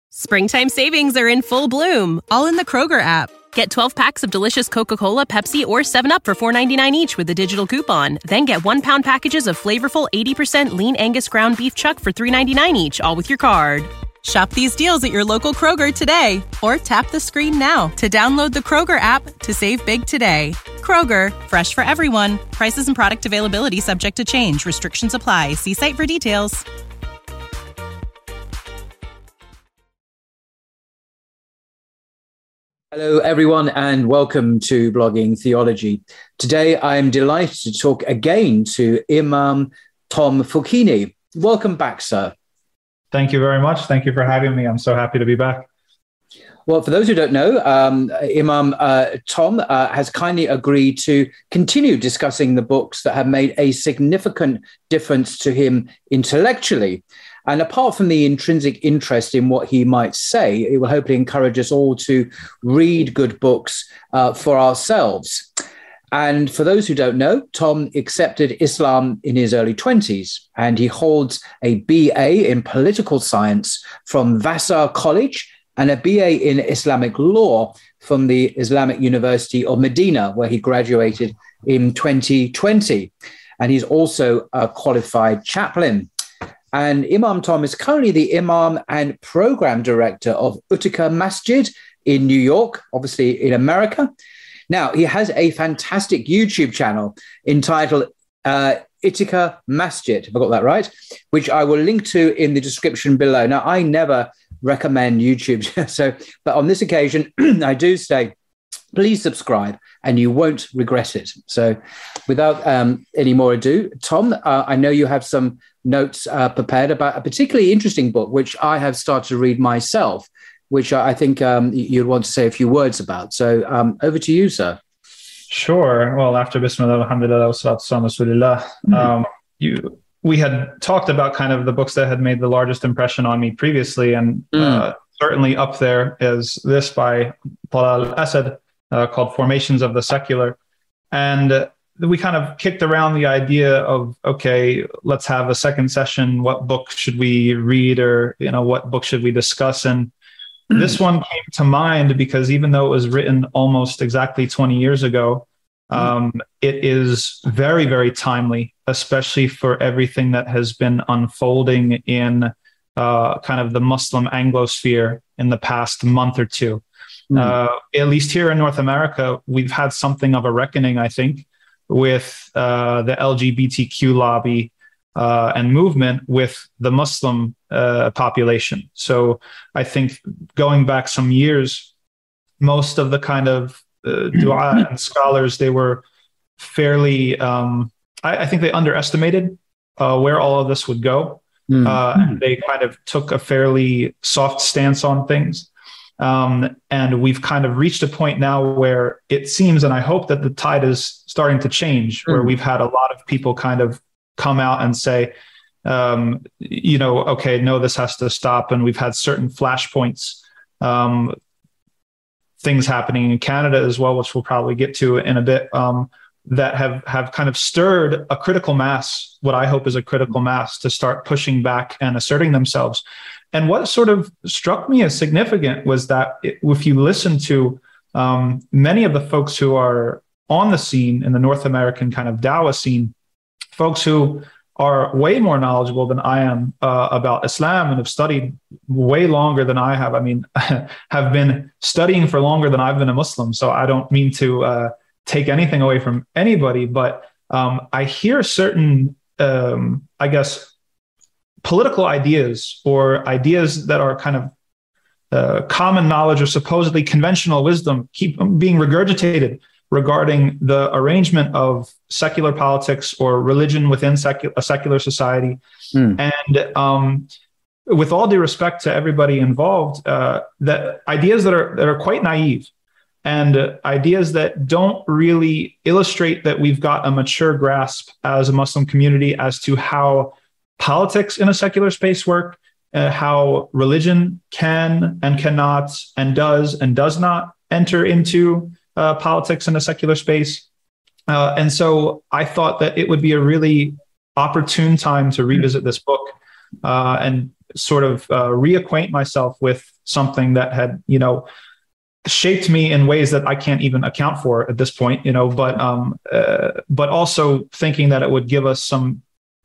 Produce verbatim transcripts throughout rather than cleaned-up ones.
Springtime savings are in full bloom, all in the Kroger app. Get twelve packs of delicious Coca-Cola, Pepsi, or seven up for four ninety-nine each with a digital coupon. Then get one-pound packages of flavorful eighty percent lean Angus ground beef chuck for three ninety-nine each, all with your card. Shop these deals at your local Kroger today, or tap the screen now to download the Kroger app to save big today. Kroger, fresh for everyone. Prices and product availability subject to change. Restrictions apply. See site for details. Hello, everyone, and welcome to Blogging Theology. Today, I'm delighted to talk again to Imam Tom Foukhini. Welcome back, sir. Thank you very much. Thank you for having me. I'm so happy to be back. Well, for those who don't know, um, Imam uh, Tom uh, has kindly agreed to continue discussing the books that have made a significant difference to him intellectually. And apart from the intrinsic interest in what he might say, it will hopefully encourage us all to read good books uh, for ourselves. And for those who don't know, Tom accepted Islam in his early twenties, and he holds a B A in political science from Vassar College and a B A in Islamic law from the Islamic University of Medina, where he graduated in twenty twenty. And he's also a qualified chaplain. And Imam Tom is currently the Imam and Program Director of Utica Masjid in New York, obviously in America. Now, he has a fantastic YouTube channel entitled uh, Utica Masjid, if I got that right, which I will link to in the description below. Now, I never recommend YouTube, so but on this occasion, I do say, please subscribe and you won't regret it. So without um, any more ado, Tom, uh, I know you have some notes uh, prepared about a particularly interesting book, which I have started to read myself, which I think um, you'd want to say a few words about. So um, over to you, sir. Sure. Well, after Bismillah, Alhamdulillah, wa salatu wassalamu ala Rasulillah, um, you, we had talked about kind of the books that had made the largest impression on me previously, and mm. uh, certainly up there is this by Talal Asad uh, called Formations of the Secular. And uh, we kind of kicked around the idea of, okay, let's have a second session. What book should we read, or, you know, what book should we discuss? And this one came to mind because even though it was written almost exactly twenty years ago, um, it is very, very timely, especially for everything that has been unfolding in uh, kind of the Muslim Anglosphere in the past month or two. Mm. Uh, at least here in North America, we've had something of a reckoning, I think, with uh, the L G B T Q lobby uh, and movement with the Muslim uh, population. So I think going back some years, most of the kind of uh, dua and scholars, they were fairly, um, I, I think they underestimated uh, where all of this would go. Mm. Uh, and they kind of took a fairly soft stance on things. Um, and we've kind of reached a point now where it seems, and I hope that the tide is starting to change, mm. where we've had a lot of people kind of come out and say, um, you know, okay, no, this has to stop. And we've had certain flashpoints, um, things happening in Canada as well, which we'll probably get to in a bit, um, that have, have kind of stirred a critical mass, what I hope is a critical mass, to start pushing back and asserting themselves. And what sort of struck me as significant was that if you listen to um, many of the folks who are on the scene in the North American kind of Dawah scene, folks who are way more knowledgeable than I am uh, about Islam and have studied way longer than I have. I mean, have been studying for longer than I've been a Muslim. So I don't mean to uh, take anything away from anybody, but um, I hear certain, um, I guess, political ideas or ideas that are kind of uh, common knowledge or supposedly conventional wisdom keep being regurgitated regarding the arrangement of secular politics or religion within secu- a secular society. Mm. And um, with all due respect to everybody involved, uh, that ideas that are that are quite naive and uh, ideas that don't really illustrate that we've got a mature grasp as a Muslim community as to how politics in a secular space work, uh, how religion can and cannot and does and does not enter into uh, politics in a secular space. Uh, and so I thought that it would be a really opportune time to revisit this book uh, and sort of uh, reacquaint myself with something that had, you know, shaped me in ways that I can't even account for at this point, you know, but, um, uh, but also thinking that it would give us some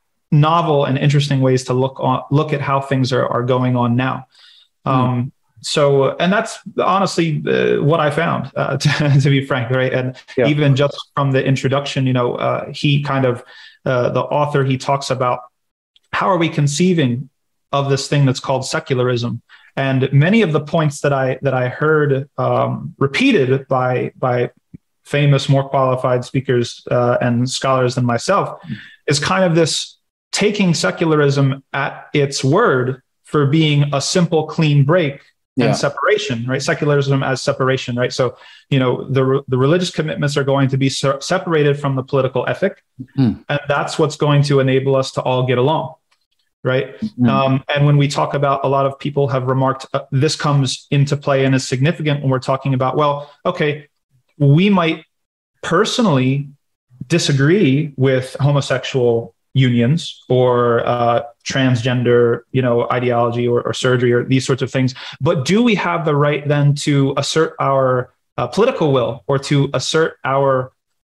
novel and interesting ways to look on, look at how things are, are going on now. Um, mm. So, and that's honestly uh, what I found, uh, to, to be frank, right? And yeah. even just from the introduction, you know, uh, he kind of, uh, the author, he talks about how are we conceiving of this thing that's called secularism. And many of the points that I that I heard um, repeated by by famous, more qualified speakers uh, and scholars than myself is kind of this taking secularism at its word for being a simple, clean break yeah. and separation, right? Secularism as separation, right? So, you know, the the religious commitments are going to be se- separated from the political ethic, mm-hmm. and that's what's going to enable us to all get along. Right. Mm-hmm. Um, and when we talk about, a lot of people have remarked, uh, this comes into play and is significant when we're talking about, well, okay, we might personally disagree with homosexual unions or uh, transgender, you know, ideology or, or surgery or these sorts of things. But do we have the right then to assert our uh, political will or to assert our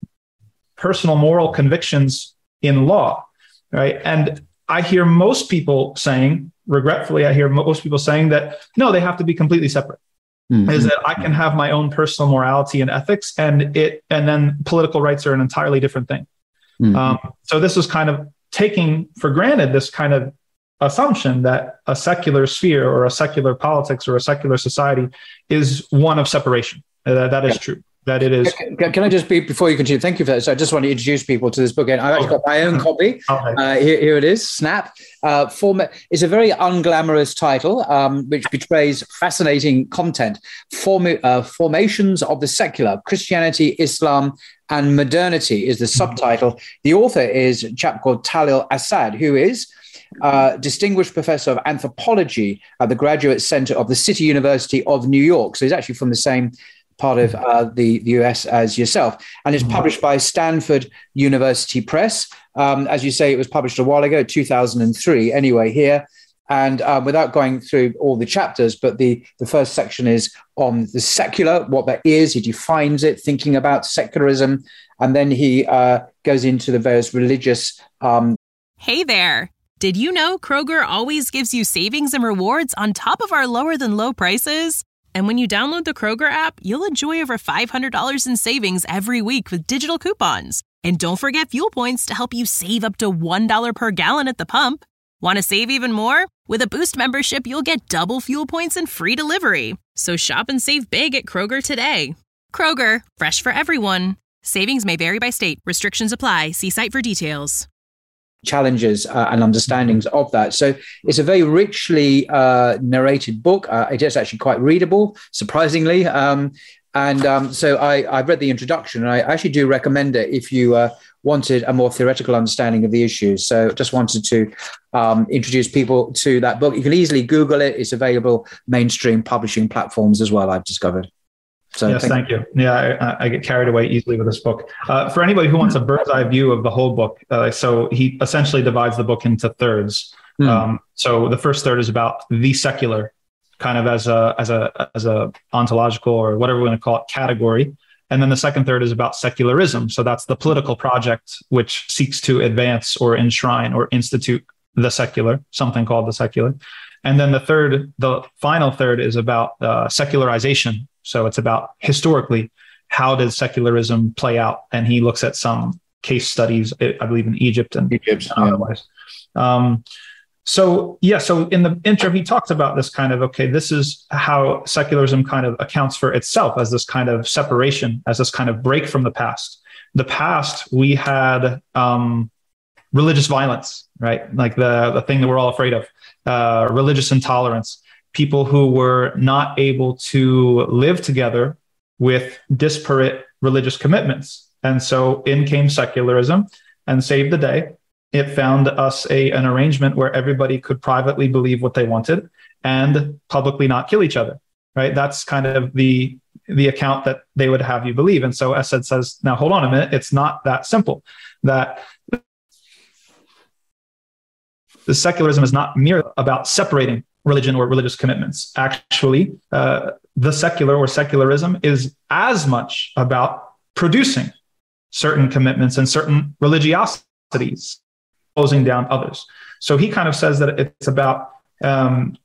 personal moral convictions in law? Right. And I hear most people saying, regretfully, I hear most people saying that, no, they have to be completely separate. Mm-hmm. Is that I can have my own personal morality and ethics, and it, and then political rights are an entirely different thing. Mm-hmm. Um, so this is kind of taking for granted this kind of assumption that a secular sphere or a secular politics or a secular society is one of separation. Uh, that is yeah. true. That it is. Can, can I just be, before you continue, thank you for that. So I just want to introduce people to this book. And I've actually got my own copy. Okay. Uh, here, here it is, Snap. Uh, form, it's a very unglamorous title, um, which betrays fascinating content. Form, uh, Formations of the Secular, Christianity, Islam, and Modernity is the subtitle. The author is a chap called Talil Asad, who is Uh, distinguished professor of anthropology at the Graduate Center of the City University of New York. So he's actually from the same part of uh, the, the U S as yourself. And it's published by Stanford University Press. Um, as you say, it was published a while ago, two thousand three, anyway, here. And uh, without going through all the chapters, but the, the first section is on the secular, what that is. He defines it, thinking about secularism. And then he uh, goes into the various religious... Um, hey there. Did you know Kroger always gives you savings and rewards on top of our lower than low prices? And when you download the Kroger app, you'll enjoy over five hundred dollars in savings every week with digital coupons. And don't forget fuel points to help you save up to one dollar per gallon at the pump. Want to save even more? With a Boost membership, you'll get double fuel points and free delivery. So shop and save big at Kroger today. Kroger, fresh for everyone. Savings may vary by state. Restrictions apply. See site for details. Challenges uh, and understandings of that. So it's a very richly uh, narrated book. Uh, it is actually quite readable, surprisingly. Um, and um, so I, I've read the introduction, and I actually do recommend it if you uh, wanted a more theoretical understanding of the issues. So just wanted to um, introduce people to that book. You can easily Google it. It's available mainstream publishing platforms as well, I've discovered. So yes, thank you. you. Yeah, I, I get carried away easily with this book. Uh, for anybody who wants a bird's eye view of the whole book, uh, so he essentially divides the book into thirds. Mm. Um, so the first third is about the secular, kind of as a as a as a ontological or whatever we want to call it category, and then the second third is about secularism. So that's the political project which seeks to advance or enshrine or institute the secular, something called the secular. And then the third, the final third, is about uh, secularization. So it's about historically, how did secularism play out? And he looks at some case studies, I believe in Egypt and, Egypt, and otherwise. Yeah. Um, so, yeah, so in the intro, he talks about this kind of, okay, this is how secularism kind of accounts for itself as this kind of separation, as this kind of break from the past. The past, we had um, religious violence, right? Like the, the thing that we're all afraid of, uh, religious intolerance. People who were not able to live together with disparate religious commitments. And so in came secularism and saved the day. It found us a, an arrangement where everybody could privately believe what they wanted and publicly not kill each other, right? That's kind of the, the account that they would have you believe. And so Asad says, now, hold on a minute. It's not that simple. That the secularism is not merely about separating religion or religious commitments. Actually, uh, the secular or secularism is as much about producing certain commitments and certain religiosities, closing down others. So he kind of says that it's about um,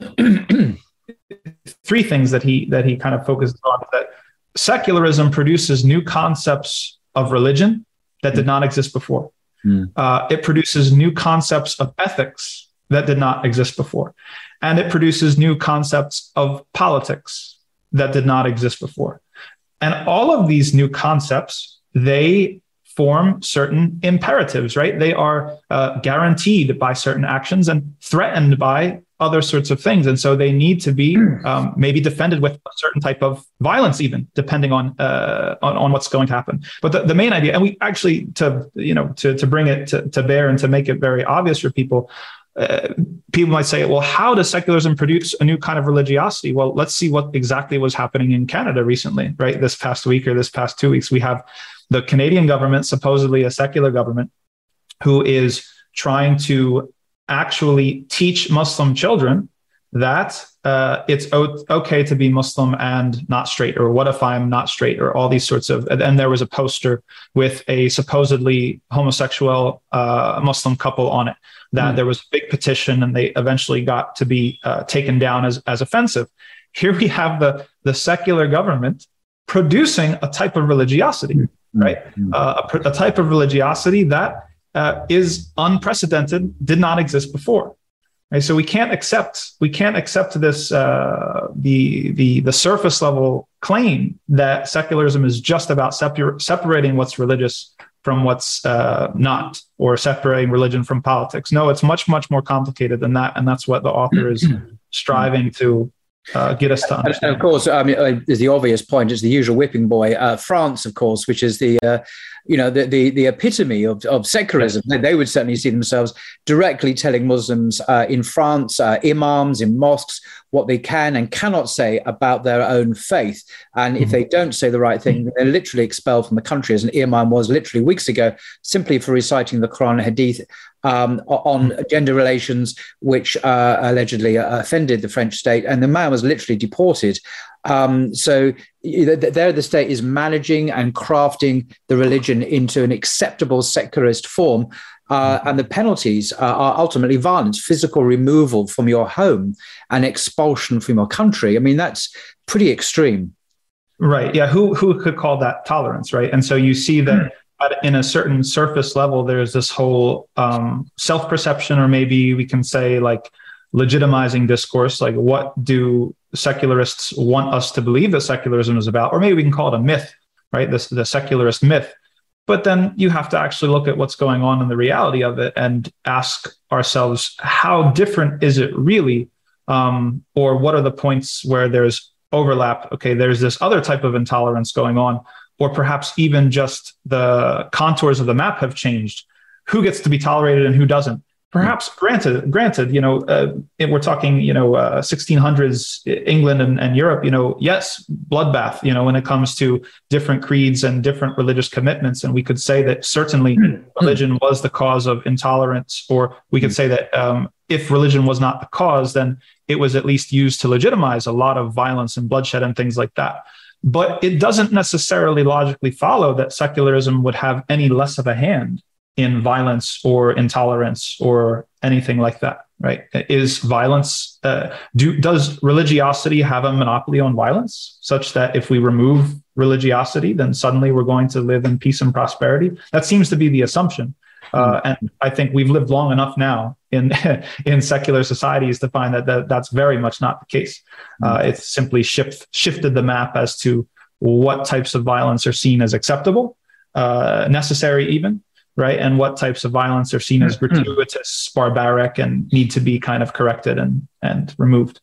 three things that he that he kind of focuses on. That secularism produces new concepts of religion that did not exist before. Mm. Uh, it produces new concepts of ethics that did not exist before. And it produces new concepts of politics that did not exist before. And all of these new concepts, they form certain imperatives, right? They are uh, guaranteed by certain actions and threatened by other sorts of things. And so they need to be um, maybe defended with a certain type of violence, even depending on, uh, on, on what's going to happen. But the, the main idea, and we actually, to, you know, to, to bring it to, to bear and to make it very obvious for people, uh, people might say, well, how does secularism produce a new kind of religiosity? Well, let's see what exactly was happening in Canada recently, right? This past week or this past two weeks, we have the Canadian government, supposedly a secular government, who is trying to actually teach Muslim children that uh, it's o- okay to be Muslim and not straight, or what if I'm not straight, or all these sorts of, and there was a poster with a supposedly homosexual uh, Muslim couple on it, that mm. there was a big petition and they eventually got to be uh, taken down as, as offensive. Here we have the, the secular government producing a type of religiosity, mm. right? Mm. Uh, a, a type of religiosity that uh, is unprecedented, did not exist before. Right? So we can't accept we can't accept this uh, the the the surface level claim that secularism is just about separ- separating what's religious from what's uh, not, or separating religion from politics. No, it's much much more complicated than that, and that's what the author is striving to uh, get us to understand. And of course, I mean, uh, there's the obvious point. It's the usual whipping boy, uh, France, of course, which is the uh, you know, the, the, the epitome of, of secularism. They, they would certainly see themselves directly telling Muslims uh, in France, uh, imams in mosques, what they can and cannot say about their own faith. And if they don't say the right thing, they're literally expelled from the country, as an imam was literally weeks ago, simply for reciting the Quran and Hadith um, on gender relations, which uh, allegedly offended the French state. And the man was literally deported. Um, so there the state is managing and crafting the religion into an acceptable secularist form. Uh, and the penalties are, are ultimately violence, physical removal from your home and expulsion from your country. I mean, that's pretty extreme. Right. Yeah. Who who could call that tolerance? Right. And so you see that at, in a certain surface level, there's this whole um, self-perception, or maybe we can say like legitimizing discourse. Like, what do secularists want us to believe that secularism is about? Or maybe we can call it a myth, right? This the secularist myth. But then you have to actually look at what's going on in the reality of it and ask ourselves, how different is it really? Um, or what are the points where there's overlap? Okay, there's this other type of intolerance going on, or perhaps even just the contours of the map have changed. Who gets to be tolerated and who doesn't? Perhaps granted, granted, you know, uh, we're talking, you know, uh, sixteen hundreds England and, and Europe, you know, yes, bloodbath, you know, when it comes to different creeds and different religious commitments. And we could say that certainly religion was the cause of intolerance, or we could say that um, if religion was not the cause, then it was at least used to legitimize a lot of violence and bloodshed and things like that. But it doesn't necessarily logically follow that secularism would have any less of a hand in violence or intolerance or anything like that, right? Is violence, uh, do does religiosity have a monopoly on violence, such that if we remove religiosity, then suddenly we're going to live in peace and prosperity? That seems to be the assumption. Uh, and I think we've lived long enough now in in secular societies to find that, that that's very much not the case. Uh, it's simply shift, shifted the map as to what types of violence are seen as acceptable, uh, necessary even, right? And what types of violence are seen as gratuitous, barbaric, and need to be kind of corrected and, and removed.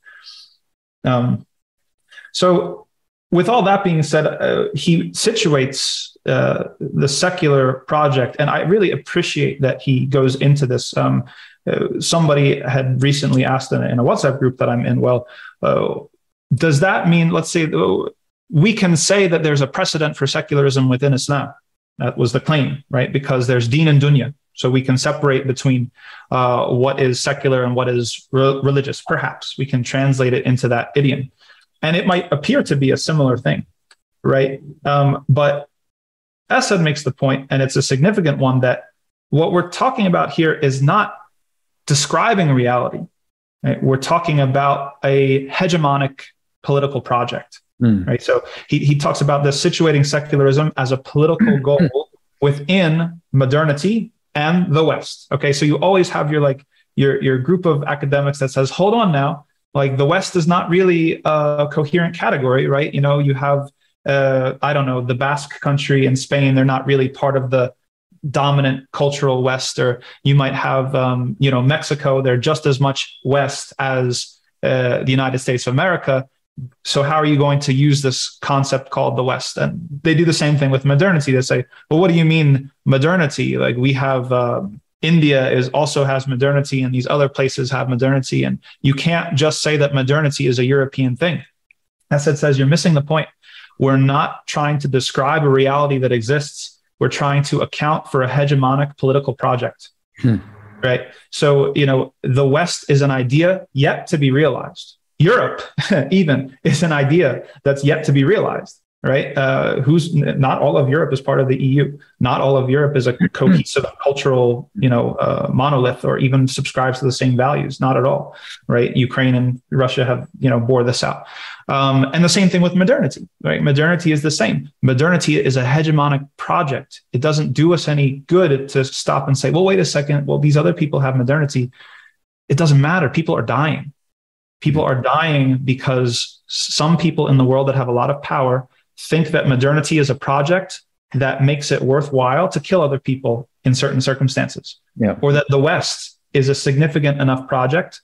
Um, so with all that being said, uh, he situates uh, the secular project, and I really appreciate that he goes into this. Um, uh, somebody had recently asked in a, in a WhatsApp group that I'm in, well, uh, does that mean, let's say, uh, we can say that there's a precedent for secularism within Islam? That was the claim, right? Because there's deen and dunya. So we can separate between uh, what is secular and what is re- religious. Perhaps we can translate it into that idiom. And it might appear to be a similar thing, right? Um, but Asad makes the point, and it's a significant one, that what we're talking about here is not describing reality. Right? We're talking about a hegemonic political project, mm. right? So he, he talks about this situating secularism as a political goal within modernity and the West. Okay, so you always have your like your your group of academics that says, hold on now, like the West is not really a coherent category, right? You know, you have uh, I don't know, the Basque country in Spain, they're not really part of the dominant cultural West, or you might have um, you know, Mexico, they're just as much West as uh, the United States of America. So how are you going to use this concept called the West? And they do the same thing with modernity. They say, well, what do you mean modernity? Like we have uh, India is also has modernity, and these other places have modernity. And you can't just say that modernity is a European thing. Asad says, you're missing the point. We're not trying to describe a reality that exists. We're trying to account for a hegemonic political project, hmm. right? So, you know, the West is an idea yet to be realized. Europe, even, is an idea that's yet to be realized, right? Uh, who's not all of Europe is part of the E U. Not all of Europe is a cohesive cultural, you know, uh, monolith, or even subscribes to the same values. Not at all, right? Ukraine and Russia have, you know, bore this out. Um, and the same thing with modernity, right? Modernity is the same. Modernity is a hegemonic project. It doesn't do us any good to stop and say, well, wait a second. Well, these other people have modernity. It doesn't matter. People are dying. People are dying because some people in the world that have a lot of power think that modernity is a project that makes it worthwhile to kill other people in certain circumstances, yeah. or that the West is a significant enough project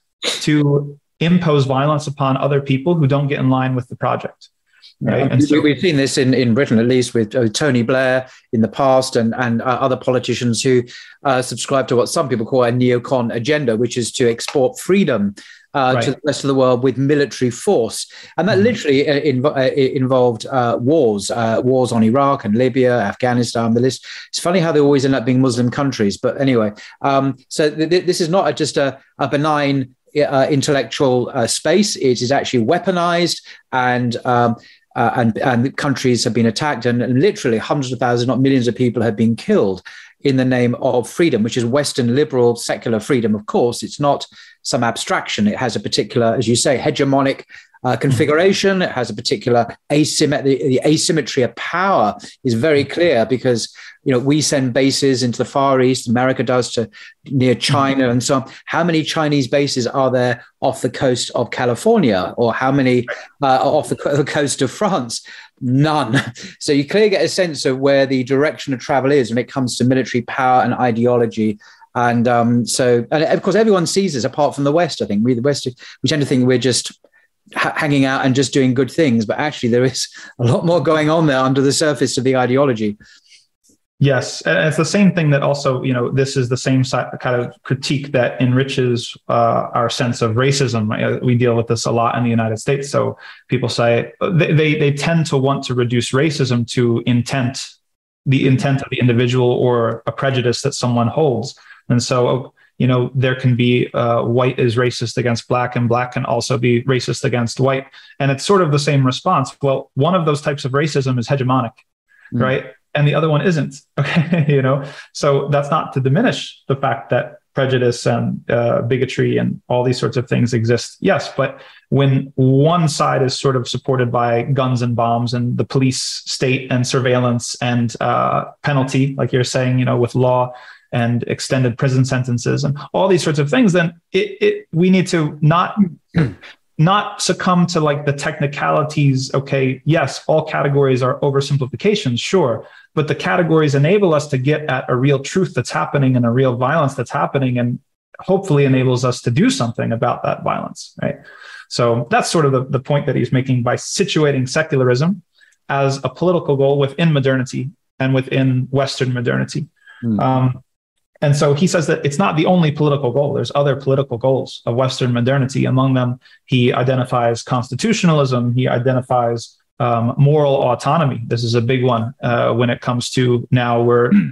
to impose violence upon other people who don't get in line with the project. Right? Yeah, and so, we've seen this in, in Britain, at least with uh, Tony Blair in the past, and, and uh, other politicians who uh, subscribe to what some people call a neocon agenda, which is to export freedom Uh, right. to the rest of the world with military force. And that mm-hmm. literally uh, inv- uh, involved uh, wars, uh, wars on Iraq and Libya, Afghanistan, the list. It's funny how they always end up being Muslim countries. But anyway, um, so th- th- this is not a, just a, a benign uh, intellectual uh, space. It is actually weaponized, and um, uh, and, and countries have been attacked, and, and literally hundreds of thousands, not millions of people have been killed in the name of freedom, which is Western liberal secular freedom. Of course, it's not some abstraction. It has a particular, as you say, hegemonic uh, configuration. It has a particular asymmetry. The asymmetry of power is very clear because, you know, we send bases into the Far East, America does to near China and so on. How many Chinese bases are there off the coast of California, or how many uh, off the, co- the coast of France? None. So you clearly get a sense of where the direction of travel is when it comes to military power and ideology. And um, so, and of course, everyone sees this apart from the West. I think we, the West, we tend to think we're just ha- hanging out and just doing good things. But actually, there is a lot more going on there under the surface of the ideology. Yes. And it's the same thing that also, you know, this is the same kind of critique that enriches uh, our sense of racism. We deal with this a lot in the United States. So people say they, they, they tend to want to reduce racism to intent, the intent of the individual, or a prejudice that someone holds. And so, you know, there can be uh, white is racist against black, and black can also be racist against white. And it's sort of the same response. Well, one of those types of racism is hegemonic, mm. right? And the other one isn't. Okay, you know, so that's not to diminish the fact that prejudice and uh, bigotry and all these sorts of things exist. Yes, but when one side is sort of supported by guns and bombs and the police state and surveillance and uh, penalty, like you're saying, you know, with law and extended prison sentences and all these sorts of things, then it, it we need to not. not succumb to like the technicalities. Okay, yes, all categories are oversimplifications, sure, but the categories enable us to get at a real truth that's happening and a real violence that's happening, and hopefully enables us to do something about that violence, right? So that's sort of the, the point that he's making by situating secularism as a political goal within modernity and within Western modernity. Mm. Um, And so he says that it's not the only political goal. There's other political goals of Western modernity. Among them, he identifies constitutionalism. He identifies um, moral autonomy. This is a big one uh, when it comes to now we're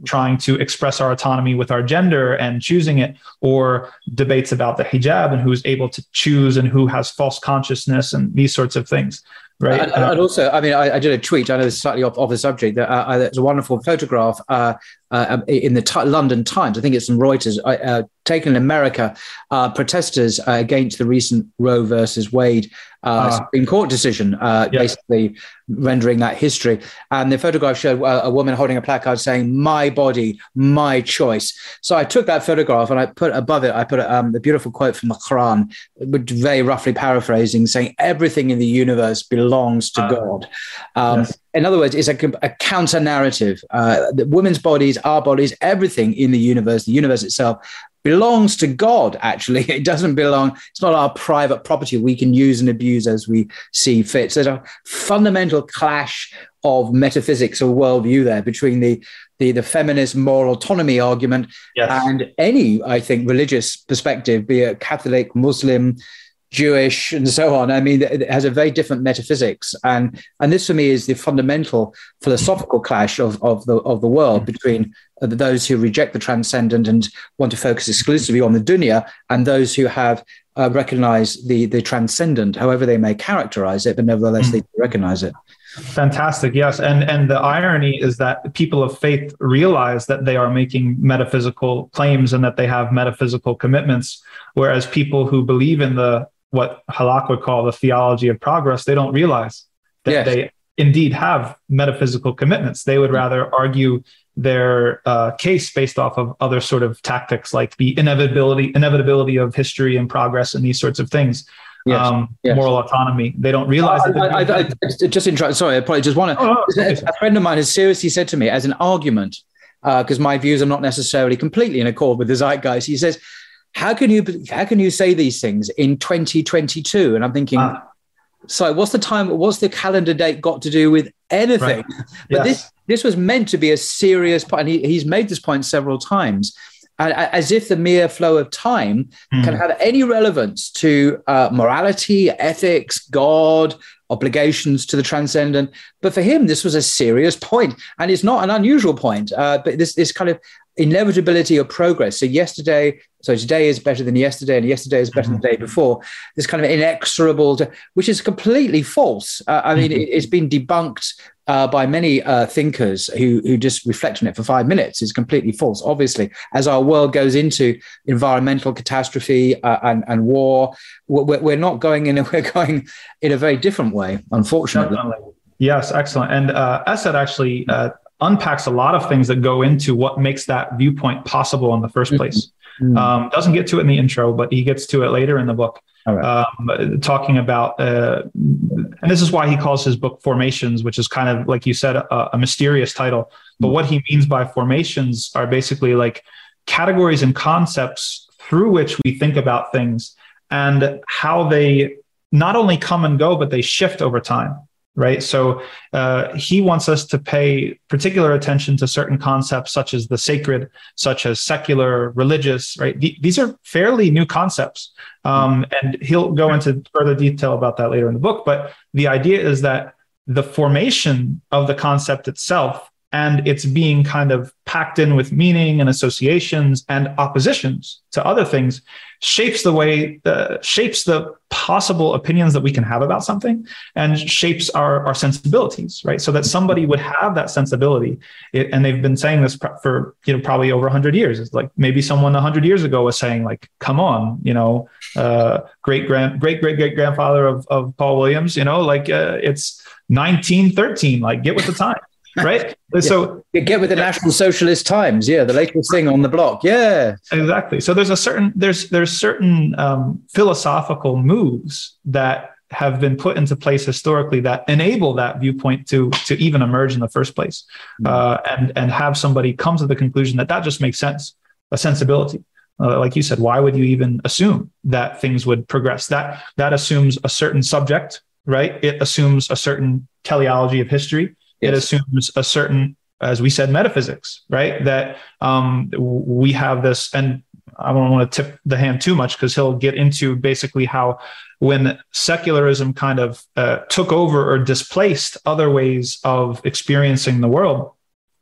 trying to express our autonomy with our gender and choosing it, or debates about the hijab and who's able to choose and who has false consciousness and these sorts of things. Right. And, and also, I mean, I, I did a tweet. I know this is slightly off, off the subject. That uh, there's a wonderful photograph uh, uh, in the t- London Times. I think it's from Reuters, uh, taken in America. Uh, protesters uh, against the recent Roe versus Wade uh, uh, Supreme Court decision, uh, yeah. basically rendering that history. And the photograph showed a, a woman holding a placard saying, "My body, my choice." So I took that photograph and I put above it, I put um, the beautiful quote from the Quran, very roughly paraphrasing, saying everything in the universe belongs to uh, God. Um, yes. In other words, it's a, a counter narrative. Uh, the women's bodies, our bodies, everything in the universe, the universe itself, belongs to God, actually. It doesn't belong, it's not our private property we can use and abuse as we see fit. So there's a fundamental clash of metaphysics or worldview there between the, the, the feminist moral autonomy argument yes. and any, I think, religious perspective, be it Catholic, Muslim, Jewish, and so on. I mean, it has a very different metaphysics. And and this, for me, is the fundamental philosophical clash of, of, the, of the world between those who reject the transcendent and want to focus exclusively on the dunya, and those who have uh, recognized the, the transcendent, however they may characterize it, but nevertheless, mm. they recognize it. Fantastic. Yes. And, and the irony is that people of faith realize that they are making metaphysical claims and that they have metaphysical commitments, whereas people who believe in the what Halak would call the theology of progress, they don't realize that yes. they indeed have metaphysical commitments. They would rather argue their uh, case based off of other sort of tactics, like the inevitability, inevitability of history and progress and these sorts of things. Yes, um, yes. Moral autonomy. They don't realize uh, that. I, I, I, just interrupt. Sorry, I probably just want to. Oh, oh, a, a friend of mine has seriously said to me as an argument, because uh, my views are not necessarily completely in accord with the zeitgeist. He says, "How can you how can you say these things in twenty twenty-two?" And I'm thinking, ah. "So what's the time? What's the calendar date got to do with anything?" Right. But yes. this this was meant to be a serious point, and he, he's made this point several times. As if the mere flow of time mm. can have any relevance to uh, morality, ethics, God, obligations to the transcendent. But for him, this was a serious point, and it's not an unusual point. Uh, but this this kind of inevitability of progress. So yesterday, so today is better than yesterday, and yesterday is better mm-hmm. than the day before. This kind of inexorable, to, which is completely false. Uh, I mean, mm-hmm. it, it's been debunked uh, by many uh, thinkers who who just reflect on it for five minutes. It's completely false. Obviously, as our world goes into environmental catastrophe uh, and and war, we're, we're not going in. We're going in a very different way, unfortunately. Definitely. Yes, excellent. And uh, Esad actually uh, unpacks a lot of things that go into what makes that viewpoint possible in the first place. Mm-hmm. Um, doesn't get to it in the intro, but he gets to it later in the book. All right. Um, talking about, uh, and this is why he calls his book Formations, which is kind of, like you said, a, a mysterious title. But what he means by formations are basically like categories and concepts through which we think about things and how they not only come and go, but they shift over time. Right. So uh, he wants us to pay particular attention to certain concepts, such as the sacred, such as secular, religious. Right. Th- these are fairly new concepts. Um, and he'll go into further detail about that later in the book. But the idea is that the formation of the concept itself and it's being kind of packed in with meaning and associations and oppositions to other things shapes the way, uh, shapes the possible opinions that we can have about something and shapes our, our sensibilities, right? So that somebody would have that sensibility. It, and they've been saying this for, you know, probably over a hundred years. It's like maybe someone a hundred years ago was saying like, come on, you know, uh, great grand, great, great, great grandfather of, of Paul Williams, you know, like uh, it's nineteen thirteen, like get with the time. Right. Yeah. So you get with the National Socialist Times. Yeah. The latest thing on the block. Yeah, exactly. So there's a certain, there's, there's certain um, philosophical moves that have been put into place historically that enable that viewpoint to, to even emerge in the first place. Mm-hmm. Uh, and, and have somebody come to the conclusion that that just makes sense, a sensibility. Uh, like you said, why would you even assume that things would progress? That, that assumes a certain subject, right? It assumes a certain teleology of history. It assumes a certain, as we said, metaphysics, right? That um, we have this, and I don't want to tip the hand too much because he'll get into basically how when secularism kind of uh, took over or displaced other ways of experiencing the world,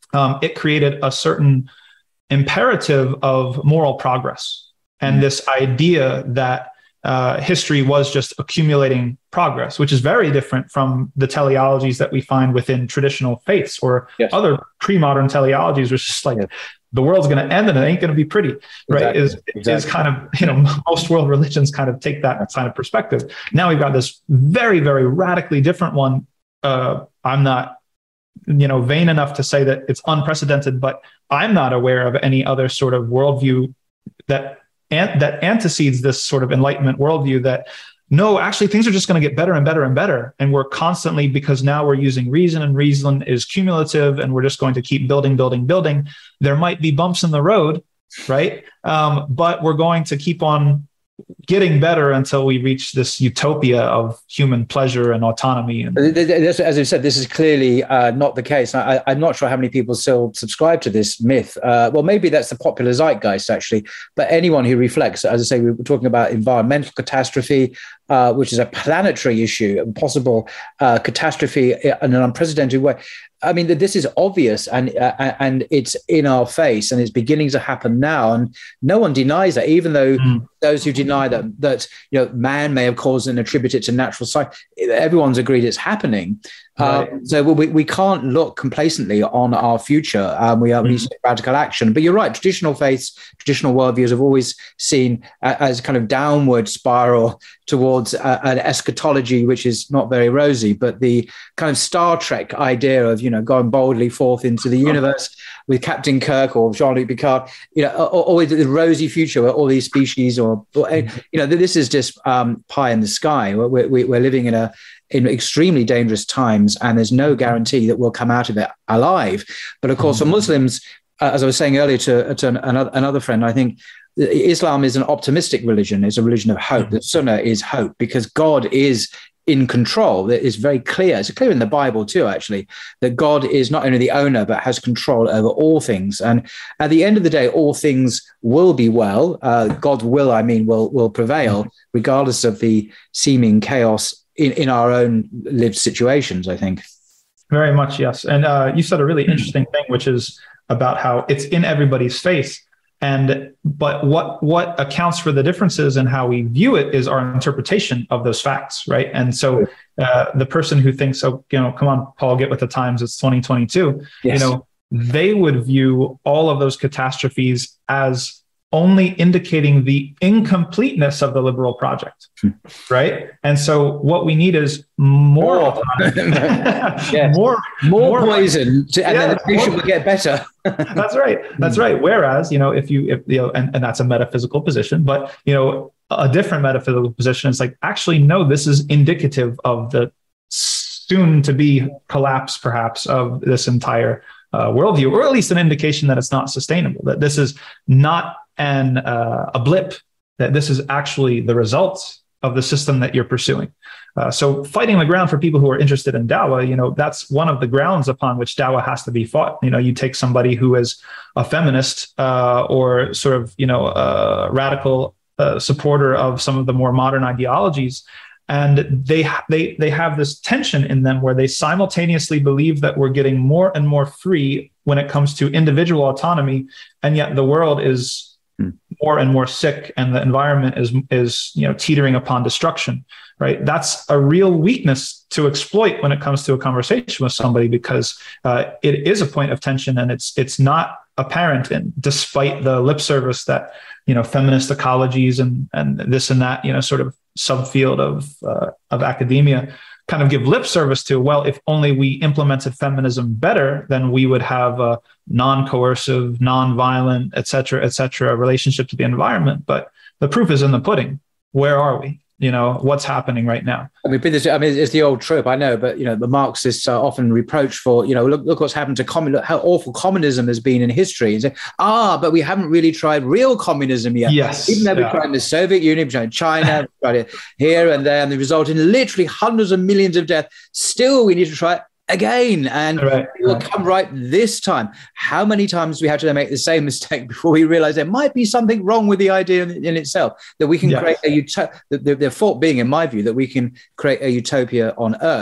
um, it created a certain imperative of moral progress and mm. this idea that uh, history was just accumulating progress, which is very different from the teleologies that we find within traditional faiths or yes. other pre-modern teleologies, which is like, yes. the world's going to end and it ain't going to be pretty, right? Exactly. Is, exactly. is kind of, you know, most world religions kind of take that kind of perspective. Now we've got this very, very radically different one. Uh, I'm not, you know, vain enough to say that it's unprecedented, but I'm not aware of any other sort of worldview that and that antecedes this sort of Enlightenment worldview that no, actually things are just going to get better and better and better. And we're constantly, because now we're using reason and reason is cumulative and we're just going to keep building, building, building. There might be bumps in the road, right? Um, but we're going to keep on getting better until we reach this utopia of human pleasure and autonomy. And as I said, this is clearly uh, not the case. I, I'm not sure how many people still subscribe to this myth. Uh, well, maybe that's the popular zeitgeist, actually. But anyone who reflects, as I say, we were talking about environmental catastrophe, uh, which is a planetary issue, a possible uh, catastrophe in an unprecedented way. I mean, this is obvious and uh, and it's in our face and it's beginning to happen now. And no one denies that, even though mm. those who deny that, that, you know, man may have caused and attribute it to natural cycle, everyone's agreed it's happening. Right. Um, so we, we can't look complacently on our future. Um, we are mm. need radical action. But you're right, traditional faiths, traditional worldviews have always seen uh, as kind of downward spiral towards uh, an eschatology, which is not very rosy, but the kind of Star Trek idea of, you know, going boldly forth into the universe with Captain Kirk or Jean-Luc Picard, you know, always the rosy future where all these species or, or you know, this is just um, pie in the sky. We're, we're living in a in extremely dangerous times, and there's no guarantee that we'll come out of it alive. But of course, for Muslims, uh, as I was saying earlier to, to another, another friend, I think Islam is an optimistic religion. It's a religion of hope. The Sunnah is hope because God is in control. It is very clear. It's clear in the Bible too, actually, that God is not only the owner, but has control over all things. And at the end of the day, all things will be well. Uh, God's will, I mean, will, will prevail, regardless of the seeming chaos in, in our own lived situations, I think. Very much, yes. And uh, you said a really interesting thing, which is about how it's in everybody's face. And but what what accounts for the differences in how we view it is our interpretation of those facts, right? And so uh, the person who thinks, oh, you know, come on, Paul, get with the times, it's twenty twenty-two, yes. you know, they would view all of those catastrophes as only indicating the incompleteness of the liberal project, right? And so what we need is more, more, yes. more, more, more poison, to, and yeah, then the patient will get better. That's right. That's right. Whereas, you know, if you, if you know, and, and that's a metaphysical position, but you know, a different metaphysical position is like, actually, no, this is indicative of the soon to be collapse, perhaps, of this entire uh, worldview, or at least an indication that it's not sustainable, that this is not an uh, a blip, that this is actually the result of the system that you're pursuing. Uh, so fighting the ground for people who are interested in Dawah, you know, that's one of the grounds upon which Dawah has to be fought. You know, you take somebody who is a feminist uh, or sort of, you know, a radical uh, supporter of some of the more modern ideologies, and they they they have this tension in them where they simultaneously believe that we're getting more and more free when it comes to individual autonomy, and yet the world is more and more sick, and the environment is is you know teetering upon destruction. Right, that's a real weakness to exploit when it comes to a conversation with somebody, because uh, it is a point of tension, and it's it's not apparent. And despite the lip service that you know feminist ecologies and and this and that you know sort of subfield of uh, of academia kind of give lip service to, well, if only we implemented feminism better, then we would have a non-coercive, non-violent, et cetera, et cetera, relationship to the environment. But the proof is in the pudding. Where are we? You know, what's happening right now? I mean, I mean, it's the old trope, I know, but, you know, the Marxists are often reproached for, you know, look, look what's happened to communism, how awful communism has been in history. And say, ah, but we haven't really tried real communism yet. Yes. Even though we yeah. tried in the Soviet Union, we tried in China, we tried it here and there, and the result in literally hundreds of millions of deaths. Still, we need to try it again, and right. it will come right this time. How many times do we have to make the same mistake before we realize there might be something wrong with the idea in, in itself, that we can yes. create a utopia? The, the, the thought being, in my view, that we can create a utopia on Earth.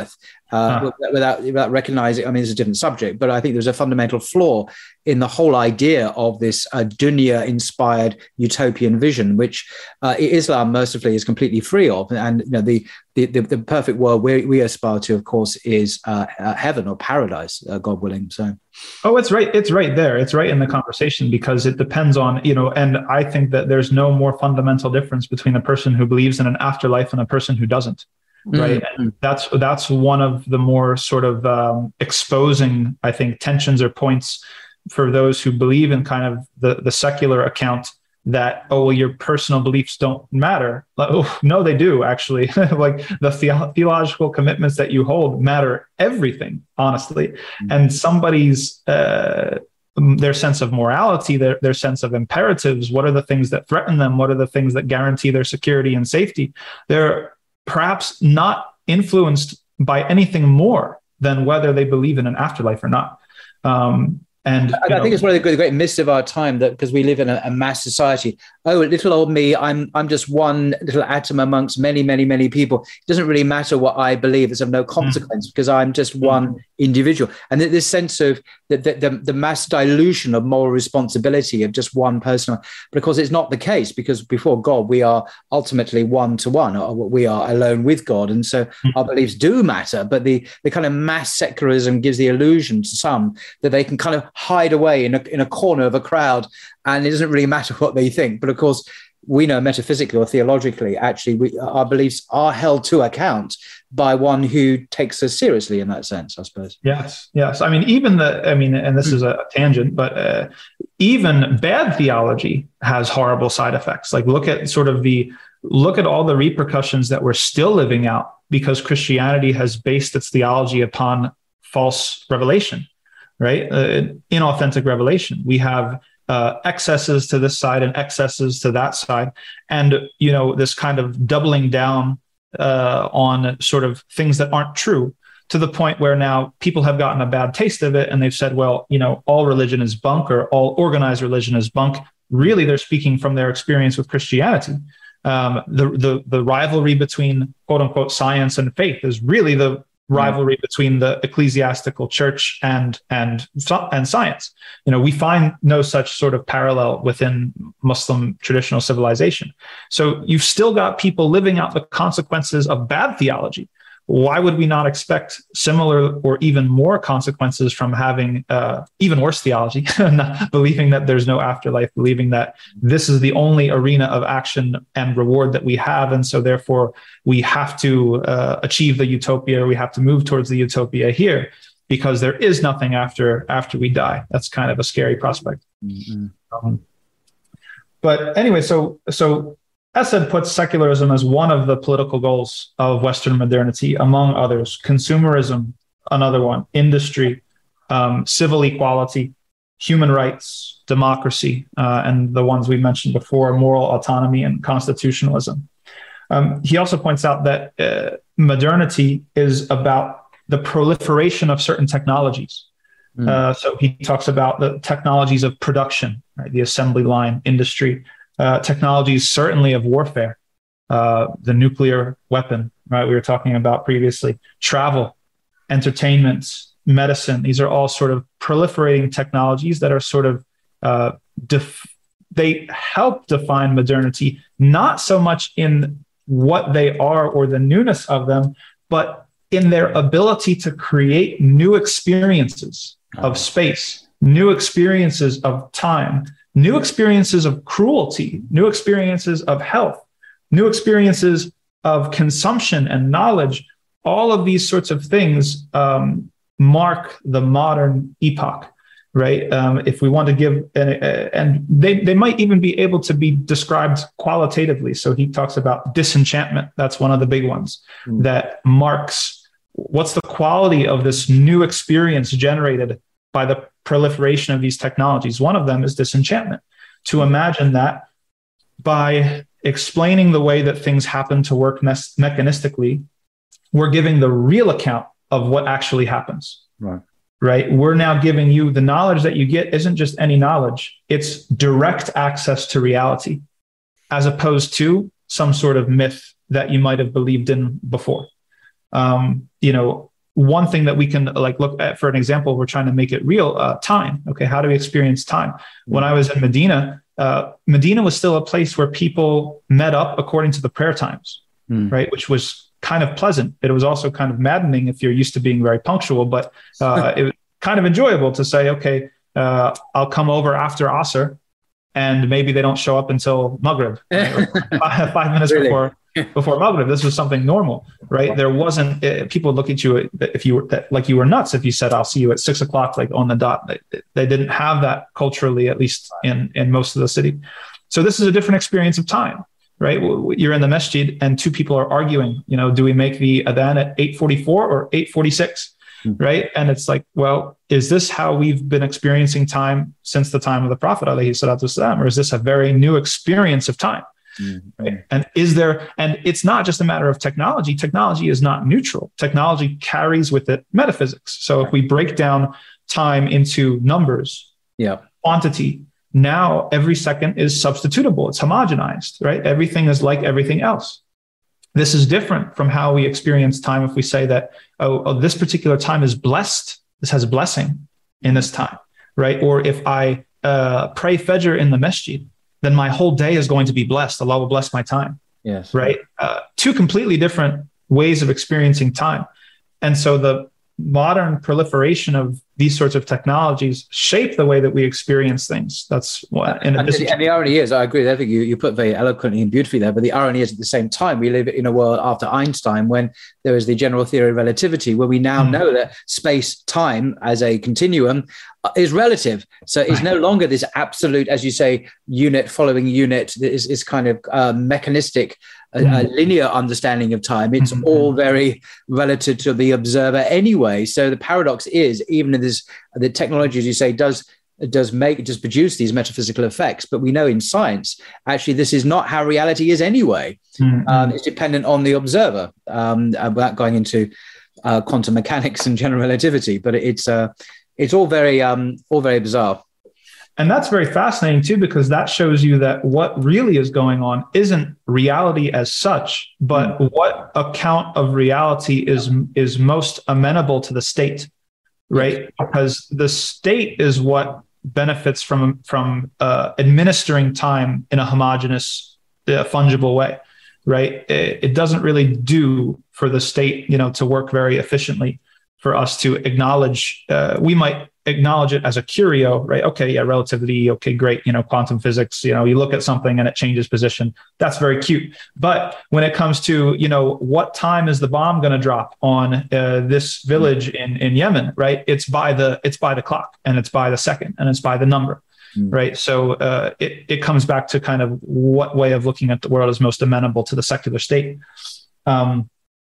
uh, huh. without, without recognizing, I mean, it's a different subject, but I think there's a fundamental flaw in the whole idea of this uh, dunya-inspired utopian vision, which uh, Islam mercifully is completely free of. And you know, the the, the, the perfect world we, we aspire to, of course, is uh, uh, heaven or paradise, uh, God willing. So, oh, it's right. It's right there. It's right in the conversation, because it depends on, you know, and I think that there's no more fundamental difference between a person who believes in an afterlife and a person who doesn't. Right. Mm-hmm. And that's that's one of the more sort of um, exposing, I think, tensions or points for those who believe in kind of the, the secular account that, oh, well, your personal beliefs don't matter. Like, oh, no, they do, actually. Like the, the theological commitments that you hold matter everything, honestly. Mm-hmm. And somebody's uh, their sense of morality, their, their sense of imperatives, what are the things that threaten them? What are the things that guarantee their security and safety? They're perhaps not influenced by anything more than whether they believe in an afterlife or not. Um, and I, I think it's one of the great myths of our time, that because we live in a, a mass society, oh, little old me, I'm I'm just one little atom amongst many, many, many people. It doesn't really matter what I believe. It's of no consequence mm-hmm. because I'm just one mm-hmm. individual. And this sense of the, the, the, the mass dilution of moral responsibility of just one person, because it's not the case, because before God, we are ultimately one to one, or we are alone with God. And so mm-hmm. our beliefs do matter, but the, the kind of mass secularism gives the illusion to some that they can kind of hide away in a, in a corner of a crowd, and it doesn't really matter what they think. But of course, we know metaphysically or theologically, actually, we, our beliefs are held to account by one who takes us seriously in that sense, I suppose. Yes, yes. I mean, even the, I mean, and this is a tangent, but uh, even bad theology has horrible side effects. Like look at sort of the, look at all the repercussions that we're still living out because Christianity has based its theology upon false revelation, right? Uh, inauthentic revelation. We have Uh, excesses to this side and excesses to that side. And, you know, this kind of doubling down uh, on sort of things that aren't true, to the point where now people have gotten a bad taste of it. And they've said, well, you know, all religion is bunk, or all organized religion is bunk. Really, they're speaking from their experience with Christianity. Um, the, the, the rivalry between quote unquote science and faith is really the rivalry between the ecclesiastical church and and and science. You know, we find no such sort of parallel within Muslim traditional civilization. So you've still got people living out the consequences of bad theology. Why would we not expect similar or even more consequences from having uh, even worse theology, not believing that there's no afterlife, believing that this is the only arena of action and reward that we have. And so therefore we have to uh, achieve the utopia, or we have to move towards the utopia here, because there is nothing after, after we die. That's kind of a scary prospect. Mm-hmm. Um, but anyway, so, so, Essed puts secularism as one of the political goals of Western modernity, among others. Consumerism, another one. Industry, um, civil equality, human rights, democracy, uh, and the ones we mentioned before, moral autonomy and constitutionalism. Um, he also points out that uh, modernity is about the proliferation of certain technologies. Mm. Uh, so he talks about the technologies of production, right, the assembly line, industry, Uh, technologies certainly of warfare, uh, the nuclear weapon, right? We were talking about previously, travel, entertainment, medicine. These are all sort of proliferating technologies that are sort of, uh, def- they help define modernity, not so much in what they are or the newness of them, but in their ability to create new experiences of space, new experiences of time, new experiences of cruelty, new experiences of health, new experiences of consumption and knowledge. All of these sorts of things um, mark the modern epoch, right? Um, if we want to give, and, and they, they might even be able to be described qualitatively. So he talks about disenchantment. That's one of the big ones mm. that marks what's the quality of this new experience generated by the proliferation of these technologies. One of them is disenchantment. To imagine that by explaining the way that things happen to work me- mechanistically, we're giving the real account of what actually happens. Right. Right. We're now giving you the knowledge that you get isn't just any knowledge. It's direct access to reality, as opposed to some sort of myth that you might have believed in before. Um, you know, one thing that we can like look at for an example, we're trying to make it real, uh, time. Okay. How do we experience time? When I was in Medina, uh, Medina was still a place where people met up according to the prayer times, mm. right? Which was kind of pleasant. It was also kind of maddening if you're used to being very punctual, but uh, it was kind of enjoyable to say, okay, uh, I'll come over after Asr, and maybe they don't show up until Maghrib, right? five, five minutes really? before before Maghrib. This was something normal, right? There wasn't, uh, people would look at you if you were that, like you were nuts if you said, I'll see you at six o'clock, like on the dot. They, they didn't have that culturally, at least in, in most of the city. So this is a different experience of time, right? You're in the masjid and two people are arguing, you know, do we make the adhan at eight forty-four or eight forty-six? Mm-hmm. Right. And it's like, well, is this how we've been experiencing time since the time of the Prophet, alayhi salatu wasalam, or is this a very new experience of time? Mm-hmm. Right? And is there, and it's not just a matter of technology. Technology is not neutral. Technology carries with it metaphysics. So if we break down time into numbers, yeah, quantity, now every second is substitutable. It's homogenized, right? Everything is like everything else. This is different from how we experience time. If we say that, oh, oh, this particular time is blessed, this has blessing in this time, right? Or if I uh, pray Fajr in the masjid, then my whole day is going to be blessed. Allah will bless my time. Yes. Right. Uh, two completely different ways of experiencing time. And so the modern proliferation of these sorts of technologies shape the way that we experience things. That's what, in and, the, and the irony is, I agree. I think you, you put very eloquently and beautifully there, but the irony is at the same time, we live in a world after Einstein when there is the general theory of relativity, where we now mm. know that space time as a continuum is relative. So it's no longer this absolute, as you say, unit following unit. Is is kind of uh, mechanistic, a, mm. a linear understanding of time. It's mm-hmm. all very relative to the observer anyway. So the paradox is, even in this, the technology, as you say, does does make does produce these metaphysical effects. But we know in science, actually, this is not how reality is anyway. Mm-hmm. Um, it's dependent on the observer. Um, without going into uh, quantum mechanics and general relativity, but it's uh, it's all very um, all very bizarre. And that's very fascinating too, because that shows you that what really is going on isn't reality as such, but mm. what account of reality is is most amenable to the state, right? Because the state is what benefits from from uh, administering time in a homogeneous, uh, fungible way, right? It, it doesn't really do for the state, you know, to work very efficiently for us to acknowledge. Uh, we might acknowledge it as a curio, right? Okay, yeah, relativity. Okay, great. You know, quantum physics, you know, you look at something and it changes position. That's very cute. But when it comes to, you know, what time is the bomb going to drop on uh, this village in, in Yemen, right? It's by the, it's by the clock, and it's by the second, and it's by the number, mm. right? So uh, it, it comes back to kind of what way of looking at the world is most amenable to the secular state. Um,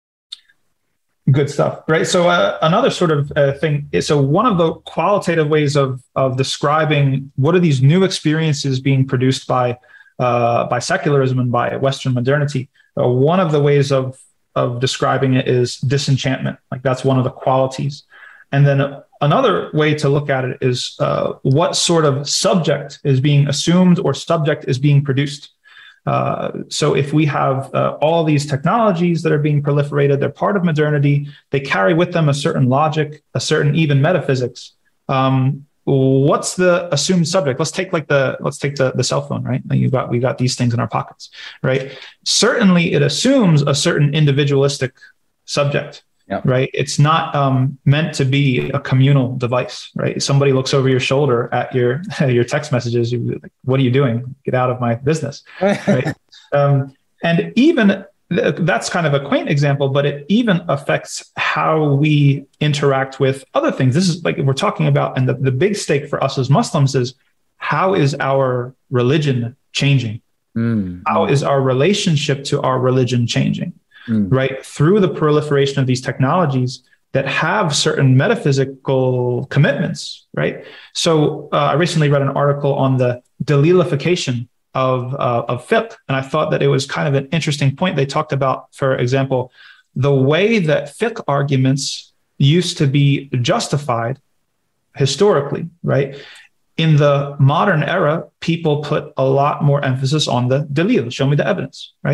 Good stuff, right? So uh, another sort of uh, thing is, so one of the qualitative ways of of describing what are these new experiences being produced by uh, by secularism and by Western modernity, uh, one of the ways of of describing it is disenchantment. Like that's one of the qualities. And then another way to look at it is uh, what sort of subject is being assumed or subject is being produced. Uh, so if we have uh, all these technologies that are being proliferated, they're part of modernity, they carry with them a certain logic, a certain even metaphysics. Um, what's the assumed subject? Let's take like the, let's take the, the cell phone, right? You've got, we got these things in our pockets, right? Certainly it assumes a certain individualistic subject. Yeah. Right. It's not um, meant to be a communal device, right? Somebody looks over your shoulder at your your text messages. You're like, what are you doing? Get out of my business. Right. um, and even th- that's kind of a quaint example, but it even affects how we interact with other things. This is like we're talking about. And the, the big stake for us as Muslims is how is our religion changing? Mm. How is our relationship to our religion changing? Mm. Right, through the proliferation of these technologies that have certain metaphysical commitments, right? So uh, I recently read an article on the dalilification of uh, of fiqh, and I thought that it was kind of an interesting point. They talked about, for example, the way that fiqh arguments used to be justified historically, right? In the modern era, people put a lot more emphasis on the dalil, show me the evidence, right?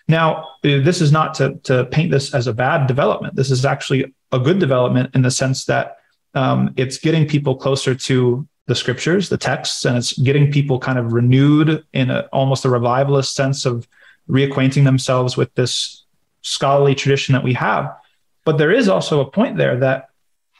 Now, this is not to, to paint this as a bad development. This is actually a good development in the sense that um, it's getting people closer to the scriptures, the texts, and it's getting people kind of renewed in a, almost a revivalist sense of reacquainting themselves with this scholarly tradition that we have. But there is also a point there that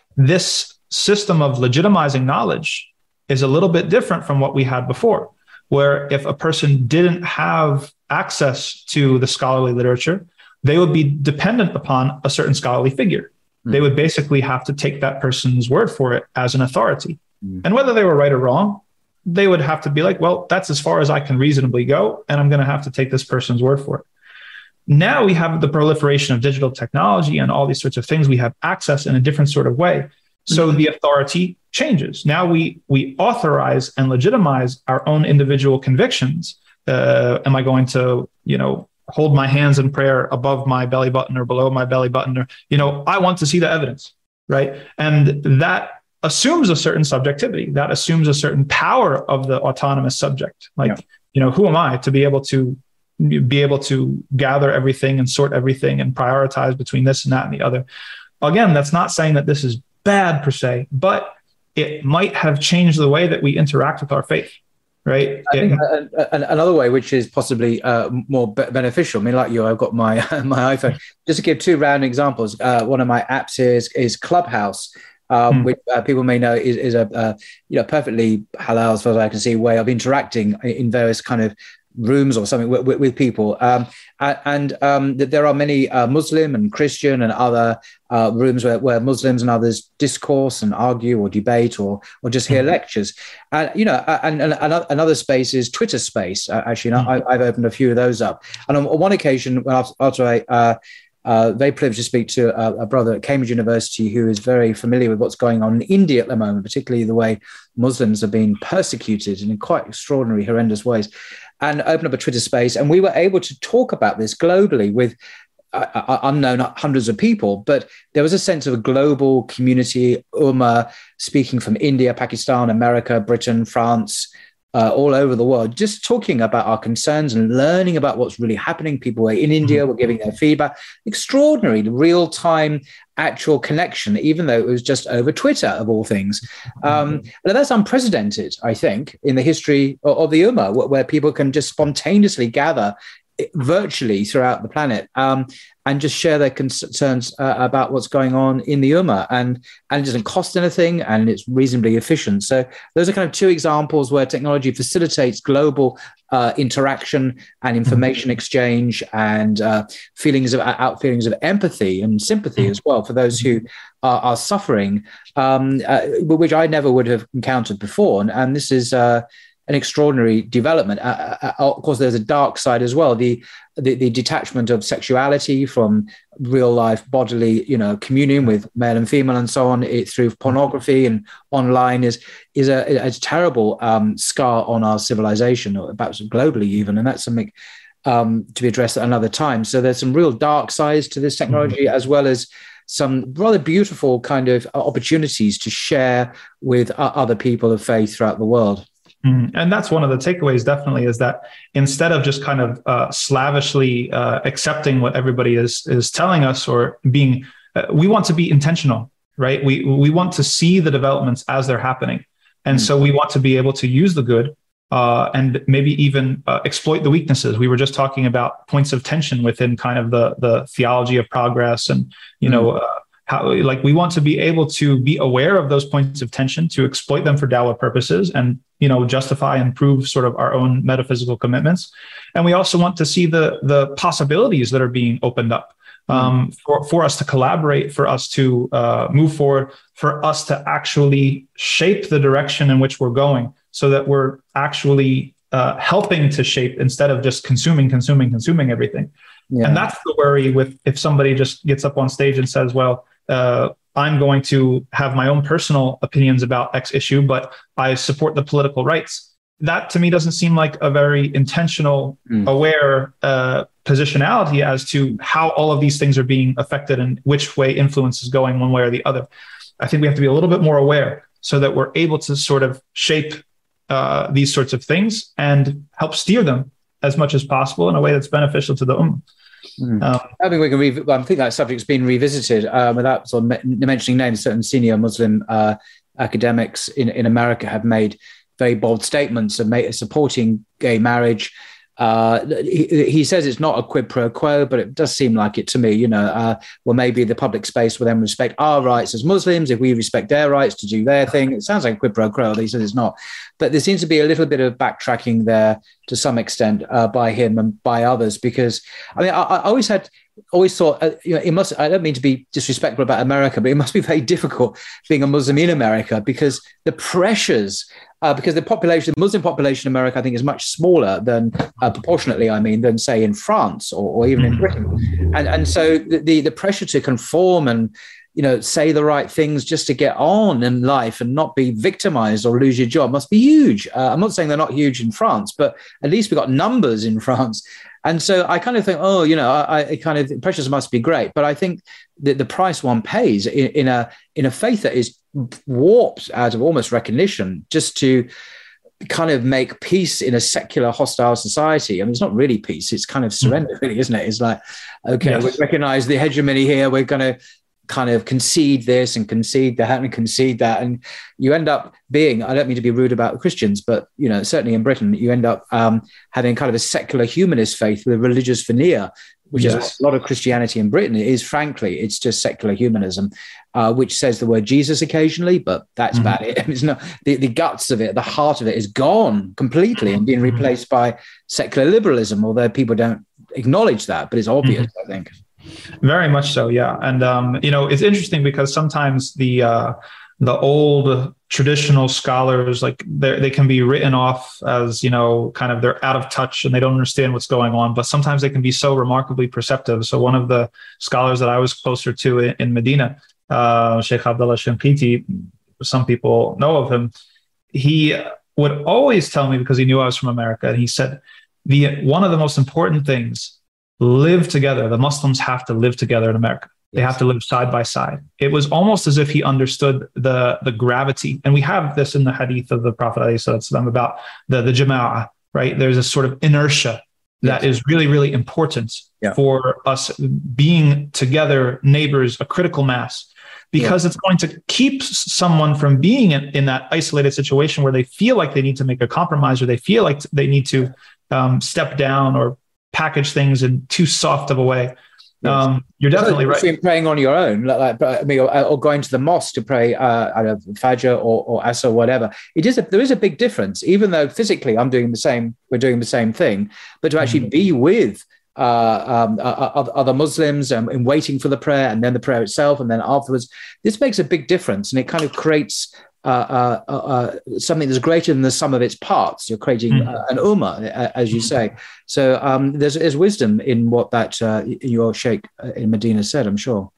this system of legitimizing knowledge is a little bit different from what we had before, where if a person didn't have access to the scholarly literature, they would be dependent upon a certain scholarly figure. Mm. They would basically have to take that person's word for it as an authority. Mm. And whether they were right or wrong, they would have to be like, well, that's as far as I can reasonably go, and I'm going to have to take this person's word for it. Now we have the proliferation of digital technology and all these sorts of things. We have access in a different sort of way. So mm-hmm. the authority changes. Now we we authorize and legitimize our own individual convictions. Uh, am I going to, you know, hold my hands in prayer above my belly button or below my belly button? Or, you know, I want to see the evidence, right? And that assumes a certain subjectivity. That assumes a certain power of the autonomous subject. Like, yeah. you know, who am I to be able to be able to gather everything and sort everything and prioritize between this and that and the other? Again, that's not saying that this is bad per se, but it might have changed the way that we interact with our faith, right? I think it, another way, which is possibly uh, more be- beneficial. I mean, like you, I've got my my iPhone. Just to give two round examples, uh, one of my apps here is, is Clubhouse, um, hmm. which uh, people may know is, is a uh, you know perfectly halal, as far as I can see, way of interacting in various kind of rooms or something with, with, with people. Um, and um, there are many uh, Muslim and Christian and other uh, rooms where, where Muslims and others discourse and argue or debate or or just hear mm-hmm. lectures. And, you know, and, and another space is Twitter space. Uh, actually, mm-hmm. I, I've opened a few of those up. And on, on one occasion, when after, after I uh, uh, very privileged to speak to a, a brother at Cambridge University who is very familiar with what's going on in India at the moment, particularly the way Muslims are being persecuted in quite extraordinary, horrendous ways, and open up a Twitter space. And we were able to talk about this globally with uh, unknown hundreds of people, but there was a sense of a global community, ummah, speaking from India, Pakistan, America, Britain, France, uh, all over the world, just talking about our concerns and learning about what's really happening. People were in India, were giving their feedback. Extraordinary, real-time, actual connection, even though it was just over Twitter, of all things. Um, and that's unprecedented, I think, in the history of, of the Ummah, where, where people can just spontaneously gather virtually throughout the planet um, and just share their concerns uh, about what's going on in the Ummah. And, and it doesn't cost anything, and it's reasonably efficient. So those are kind of two examples where technology facilitates global uh, interaction and information exchange and uh, feelings of out feelings of empathy and sympathy as well for those who are, are suffering, um, uh, which I never would have encountered before. And, and this is uh, an extraordinary development. Uh, uh, of course, there's a dark side as well. The, the the detachment of sexuality from real life bodily, you know, communion with male and female and so on, it, through pornography and online is is a, a terrible um, scar on our civilization, or perhaps globally even. And that's something um, to be addressed at another time. So there's some real dark sides to this technology, mm-hmm. as well as some rather beautiful kind of opportunities to share with other people of faith throughout the world. Mm-hmm. And that's one of the takeaways, definitely, is that instead of just kind of uh, slavishly uh, accepting what everybody is is telling us, or being, uh, we want to be intentional, right? We we want to see the developments as they're happening, and mm-hmm. so we want to be able to use the good uh, and maybe even uh, exploit the weaknesses. We were just talking about points of tension within kind of the the theology of progress, and you mm-hmm. know. Uh, How, like we want to be able to be aware of those points of tension, to exploit them for dawah purposes, and you know justify and prove sort of our own metaphysical commitments. And we also want to see the the possibilities that are being opened up um, mm. for for us to collaborate, for us to uh, move forward, for us to actually shape the direction in which we're going, so that we're actually uh, helping to shape instead of just consuming, consuming, consuming everything. Yeah. And that's the worry with if somebody just gets up on stage and says, well, Uh, I'm going to have my own personal opinions about X issue, but I support the political rights. That to me doesn't seem like a very intentional, mm. aware uh, positionality as to how all of these things are being affected and which way influence is going one way or the other. I think we have to be a little bit more aware so that we're able to sort of shape uh, these sorts of things and help steer them as much as possible in a way that's beneficial to the ummah. Mm. Um, I think we can. Re- I think that subject's been revisited uh, without sort of mentioning names. Certain senior Muslim uh, academics in, in America have made very bold statements of made, supporting gay marriage. Uh, he, he says it's not a quid pro quo, but it does seem like it to me. You know, uh, well, maybe the public space will then respect our rights as Muslims if we respect their rights to do their thing. It sounds like a quid pro quo. He says it's not, but there seems to be a little bit of backtracking there to some extent uh, by him and by others. Because I mean, I, I always had. Always thought, uh, you know, it must. I don't mean to be disrespectful about America, but it must be very difficult being a Muslim in America because the pressures, uh, because the population, the Muslim population in America, I think, is much smaller than uh, proportionately. I mean, than say in France or, or even in Britain, and and so the, the the pressure to conform and, you know, say the right things just to get on in life and not be victimized or lose your job must be huge. Uh, I'm not saying they're not huge in France, but at least we've got numbers in France. And so I kind of think, oh, you know, I, I kind of pressures must be great, but I think that the price one pays in, in a in a faith that is warped out of almost recognition just to kind of make peace in a secular, hostile society. I mean, it's not really peace; it's kind of surrender, really, isn't it? It's like, okay, yes. we recognize the hegemony here. We're going to kind of concede this and concede that and concede that. And you end up being, I don't mean to be rude about Christians, but, you know, certainly in Britain, you end up um, having kind of a secular humanist faith with a religious veneer, which yes. is a lot of Christianity in Britain. It is, frankly, it's just secular humanism, uh, which says the word Jesus occasionally, but that's mm-hmm. about it. It's not, the, the guts of it, the heart of it is gone completely and being replaced by secular liberalism, although people don't acknowledge that, but it's obvious, mm-hmm. I think. Very much so, yeah. And, um, you know, it's interesting because sometimes the uh, the old traditional scholars, like they can be written off as, you know, kind of they're out of touch and they don't understand what's going on, but sometimes they can be so remarkably perceptive. So one of the scholars that I was closer to in, in Medina, uh, Sheikh Abdullah Shinqiti, some people know of him, he would always tell me, because he knew I was from America, and he said, the one of the most important things, live together. The Muslims have to live together in America. They yes. have to live side by side. It was almost as if he understood the, the gravity. And we have this in the hadith of the Prophet ﷺ about the, the jama'ah, right? There's a sort of inertia that yes. is really, really important yeah. for us being together, neighbors, a critical mass, because yeah. it's going to keep someone from being in, in that isolated situation where they feel like they need to make a compromise or they feel like they need to um, step down or package things in too soft of a way. Yes. Um, you're definitely right. Between praying on your own, like, like I mean, or, or going to the mosque to pray, uh, I don't know, Fajr or, or Asr or whatever. It is a, there is a big difference, even though physically I'm doing the same, we're doing the same thing, but to actually mm-hmm. be with uh, um, uh, other Muslims um, and waiting for the prayer and then the prayer itself and then afterwards, this makes a big difference, and it kind of creates Uh, uh, uh, something that's greater than the sum of its parts. You're creating mm. uh, an ummah, uh, as you say. So um, there's, there's wisdom in what that uh, your sheikh in Medina said, I'm sure.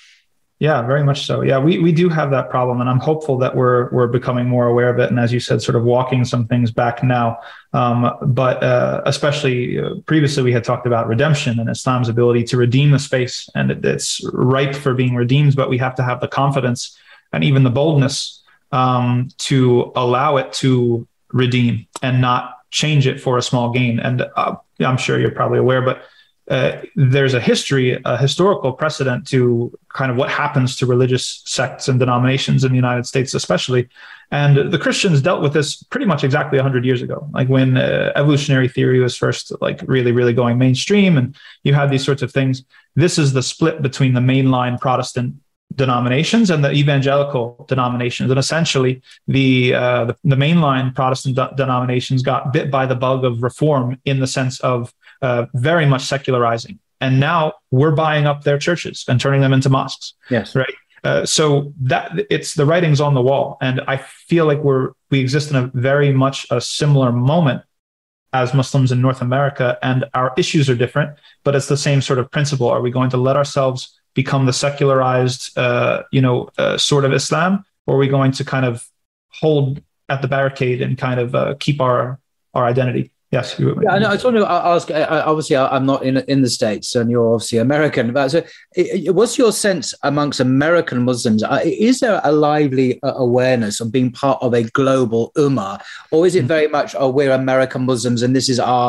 Yeah, very much so. Yeah, we we do have that problem, and I'm hopeful that we're we're becoming more aware of it. And as you said, sort of walking some things back now. Um, but uh, especially uh, previously, we had talked about redemption and Islam's ability to redeem the space, and it, it's ripe for being redeemed. But we have to have the confidence and even the boldness um, to allow it to redeem and not change it for a small gain. And uh, I'm sure you're probably aware, but uh, there's a history, a historical precedent to kind of what happens to religious sects and denominations in the United States, especially. And the Christians dealt with this pretty much exactly one hundred years ago, like when uh, evolutionary theory was first like really, really going mainstream, and you had these sorts of things. This is the split between the mainline Protestant denominations and the evangelical denominations. And essentially the, uh, the, the mainline Protestant de- denominations got bit by the bug of reform in the sense of uh, very much secularizing. And now we're buying up their churches and turning them into mosques. Yes. Right. Uh, so that it's the writing's on the wall. And I feel like we're, we exist in a very much a similar moment as Muslims in North America, and our issues are different, but it's the same sort of principle. Are we going to let ourselves become the secularized, uh, you know, uh, sort of Islam, or are we going to kind of hold at the barricade and kind of uh, keep our our identity? Yes. Yeah, I, know, I just want to ask. Obviously, I'm not in in the States, and you're obviously American. But so, what's your sense amongst American Muslims? Is there a lively awareness of being part of a global ummah, or is it very much, oh, we're American Muslims and this is our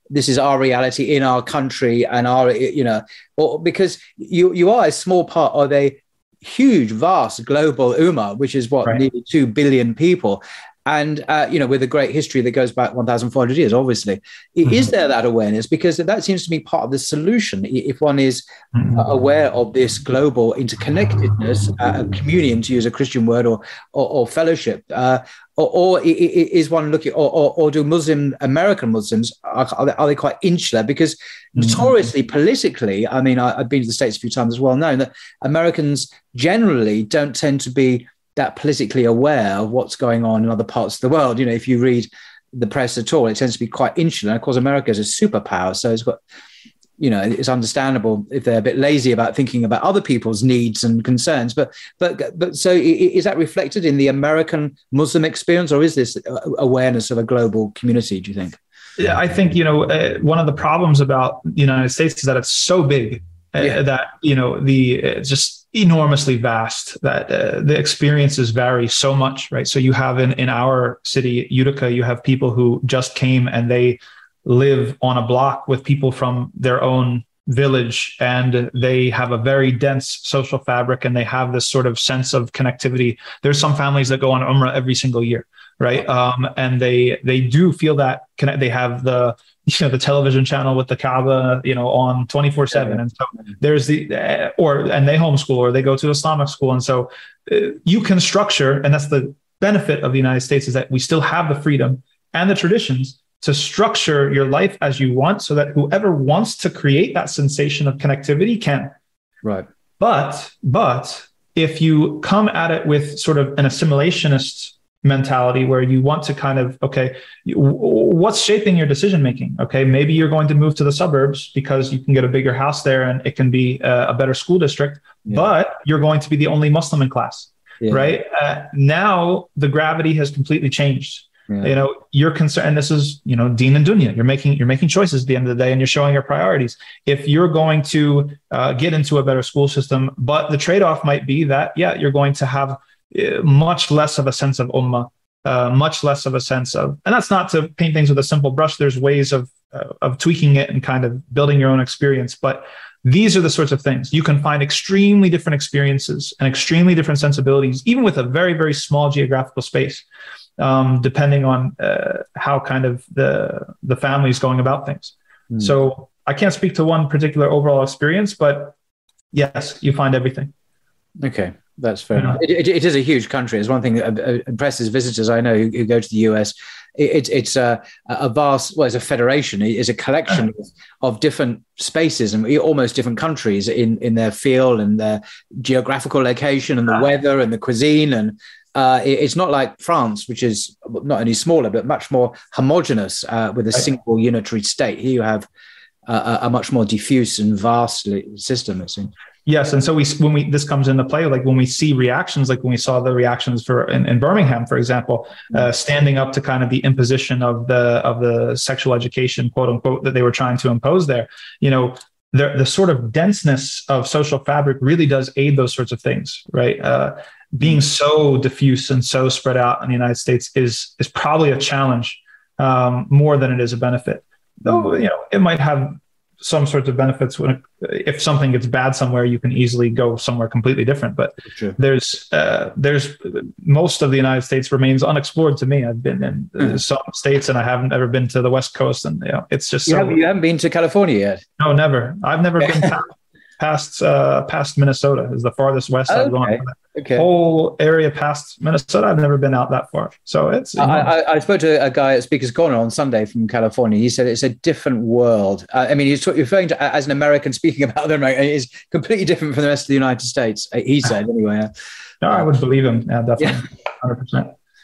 this is our reality in our country and our, you know, or because you you are a small part of a huge, vast global ummah, which is what, right. nearly two billion people. And, uh, you know, with a great history that goes back one thousand four hundred years, obviously, mm-hmm. is there that awareness? Because that seems to be part of the solution. If one is mm-hmm. aware of this global interconnectedness, uh, communion, to use a Christian word, or or, or fellowship, uh, or, or is one looking, or, or, or do Muslim, American Muslims, are, are, they, are they quite insular? Because notoriously, mm-hmm. politically, I mean, I, I've been to the States a few times as well, known that Americans generally don't tend to be that politically aware of what's going on in other parts of the world. You know, if you read the press at all, it tends to be quite insular. And of course, America is a superpower, so it's got, you know, it's understandable if they're a bit lazy about thinking about other people's needs and concerns. But but but so is that reflected in the American Muslim experience, or is this awareness of a global community, do you think? Yeah, I think, you know, uh, one of the problems about the United States is that it's so big uh, yeah. that, you know, the uh, just enormously vast, that uh, the experiences vary so much, right? So you have in, in our city, Utica, you have people who just came and they live on a block with people from their own village, and they have a very dense social fabric, and they have this sort of sense of connectivity. There's some families that go on Umrah every single year, right? Um, and they they do feel that connect. They have the you know the television channel with the Kaaba, you know, on twenty-four seven, and so there's the uh, or and they homeschool or they go to Islamic school, and so uh, you can structure, and that's the benefit of the United States, is that we still have the freedom and the traditions to structure your life as you want, so that whoever wants to create that sensation of connectivity can. Right. But but if you come at it with sort of an assimilationist mentality, where you want to kind of, okay, what's shaping your decision making? Okay, maybe you're going to move to the suburbs because you can get a bigger house there and it can be a, a better school district, yeah. but you're going to be the only Muslim in class, yeah. right? Uh, now the gravity has completely changed. Yeah. You know, you're concerned, and this is, you know, Deen and Dunya. You're making you're making choices at the end of the day, and you're showing your priorities. If you're going to uh, get into a better school system, but the trade-off might be that, yeah, you're going to have uh, much less of a sense of ummah, uh, much less of a sense of, and that's not to paint things with a simple brush. There's ways of uh, of tweaking it and kind of building your own experience, but these are the sorts of things. You can find extremely different experiences and extremely different sensibilities, even with a very, very small geographical space. Um, depending on uh, how kind of the the family is going about things. Mm. So I can't speak to one particular overall experience, but yes, you find everything. Okay, that's fair enough. It, it, it is a huge country. It's one thing that impresses visitors I know who, who go to the U S. It, it, it's a, a vast, well, it's a federation. It's a collection of, of different spaces and almost different countries in, in their feel and their geographical location and the weather and the cuisine. And Uh, it, it's not like France, which is not only smaller, but much more homogenous uh, with a single unitary state. Here you have uh, a, a much more diffuse and vast system, it seems. Yes. And so we, when we, this comes into play, like when we see reactions, like when we saw the reactions for in, in Birmingham, for example, uh, standing up to kind of the imposition of the, of the sexual education, quote unquote, that they were trying to impose there, you know, the, the sort of denseness of social fabric really does aid those sorts of things, right? Uh, being so diffuse and so spread out in the United States is is probably a challenge um, more than it is a benefit. Though, you know, it might have some sorts of benefits when it, if something gets bad somewhere, you can easily go somewhere completely different. But sure. there's uh, there's most of the United States remains unexplored to me. I've been in mm-hmm. some states and I haven't ever been to the West Coast, and you know, it's just you, so, haven't, you haven't been to California yet? No, never. I've never been past, past uh, past Minnesota. Is the farthest west okay. I've gone. Okay. Whole area past Minnesota, I've never been out that far. So it's. You know. I, I, I spoke to a guy at Speaker's Corner on Sunday from California. He said it's a different world. Uh, I mean, he's referring to as an American speaking about them. Right? It's completely different from the rest of the United States. He said anyway. No, I would believe him. Yeah, definitely, one hundred percent.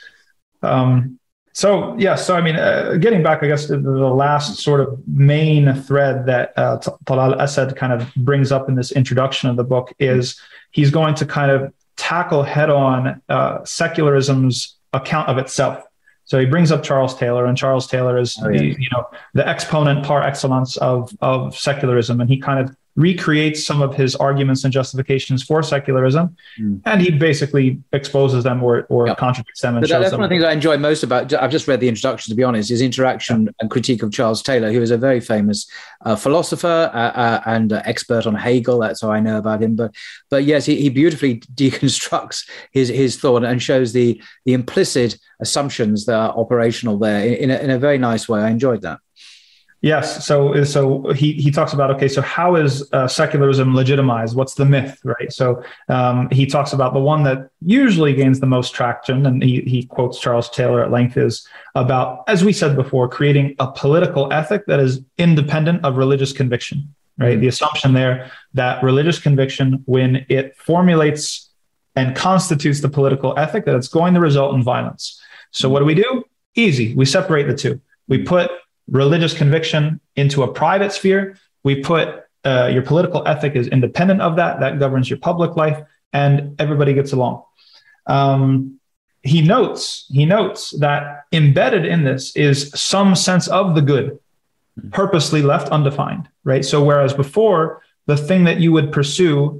Um. So yeah. So I mean, uh, getting back, I guess, to the last sort of main thread that uh, Talal Asad kind of brings up in this introduction of the book is he's going to kind of tackle head-on uh, secularism's account of itself. So he brings up Charles Taylor, and Charles Taylor is oh, yeah. the, you know the exponent par excellence of of secularism, and he kind of recreates some of his arguments and justifications for secularism, mm. and he basically exposes them or, or yep. contradicts them. And but shows that's them. one of the things I enjoy most about, I've just read the introduction, to be honest, his interaction yeah. and critique of Charles Taylor, who is a very famous uh, philosopher uh, uh, and uh, expert on Hegel. That's how I know about him. But but yes, he, he beautifully deconstructs his, his thought and shows the, the implicit assumptions that are operational there in, in, a, in a very nice way. I enjoyed that. Yes. So, so he, he talks about, okay, so how is uh, secularism legitimized? What's the myth, right? So um, he talks about the one that usually gains the most traction, and he, he quotes Charles Taylor at length, is about, as we said before, creating a political ethic that is independent of religious conviction, right? Mm-hmm. The assumption there that religious conviction, when it formulates and constitutes the political ethic, that it's going to result in violence. So what do we do? Easy. We separate the two. We put religious conviction into a private sphere. We put uh, your political ethic is independent of that. That governs your public life, and everybody gets along. Um, he notes, he notes that embedded in this is some sense of the good, purposely left undefined, right? So whereas before, the thing that you would pursue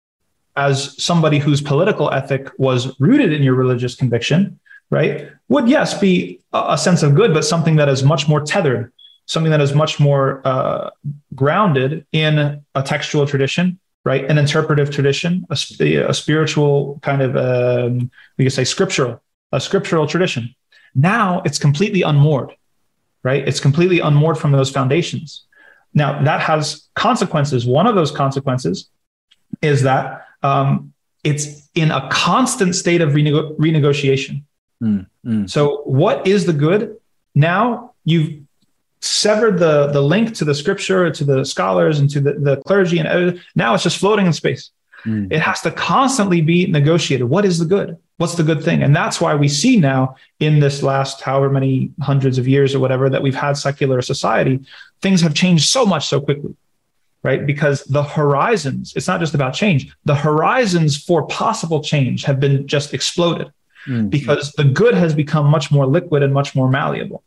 as somebody whose political ethic was rooted in your religious conviction, right, would, yes, be a sense of good, but something that is much more tethered, something that is much more uh, grounded in a textual tradition, right, an interpretive tradition, a, a spiritual kind of, um, we could say scriptural, a scriptural tradition. Now it's completely unmoored, right? It's completely unmoored from those foundations. Now that has consequences. One of those consequences is that um, it's in a constant state of renego- renegotiation. Mm, mm. So what is the good? Now you've severed the, the link to the scripture, to the scholars, and to the, the clergy, and now it's just floating in space. Mm. It has to constantly be negotiated. What is the good? What's the good thing? And that's why we see now in this last however many hundreds of years or whatever that we've had secular society, things have changed so much so quickly, right? Because the horizons, it's not just about change. The horizons for possible change have been just exploded. Mm-hmm. Because the good has become much more liquid and much more malleable.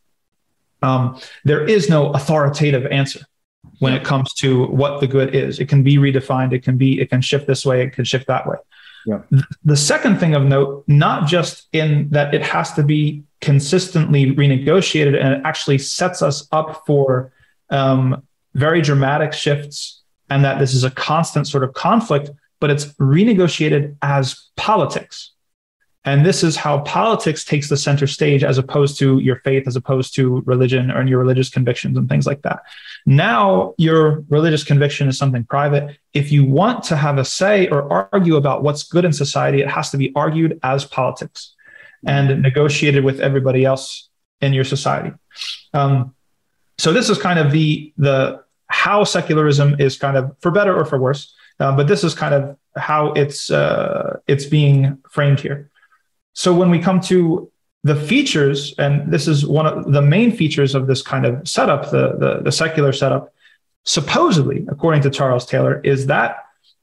Um, there is no authoritative answer when it comes to what the good is. It can be redefined. It can be, it can shift this way. It can shift that way. Yeah. The second thing of note, not just in that it has to be consistently renegotiated, and it actually sets us up for um, very dramatic shifts, and that this is a constant sort of conflict, but it's renegotiated as politics. And this is how politics takes the center stage, as opposed to your faith, as opposed to religion or your religious convictions and things like that. Now, your religious conviction is something private. If you want to have a say or argue about what's good in society, it has to be argued as politics and negotiated with everybody else in your society. Um, so this is kind of the, the how secularism is kind of, for better or for worse, uh, but this is kind of how it's uh, it's being framed here. So when we come to the features, and this is one of the main features of this kind of setup, the, the, the secular setup, supposedly, according to Charles Taylor, is that,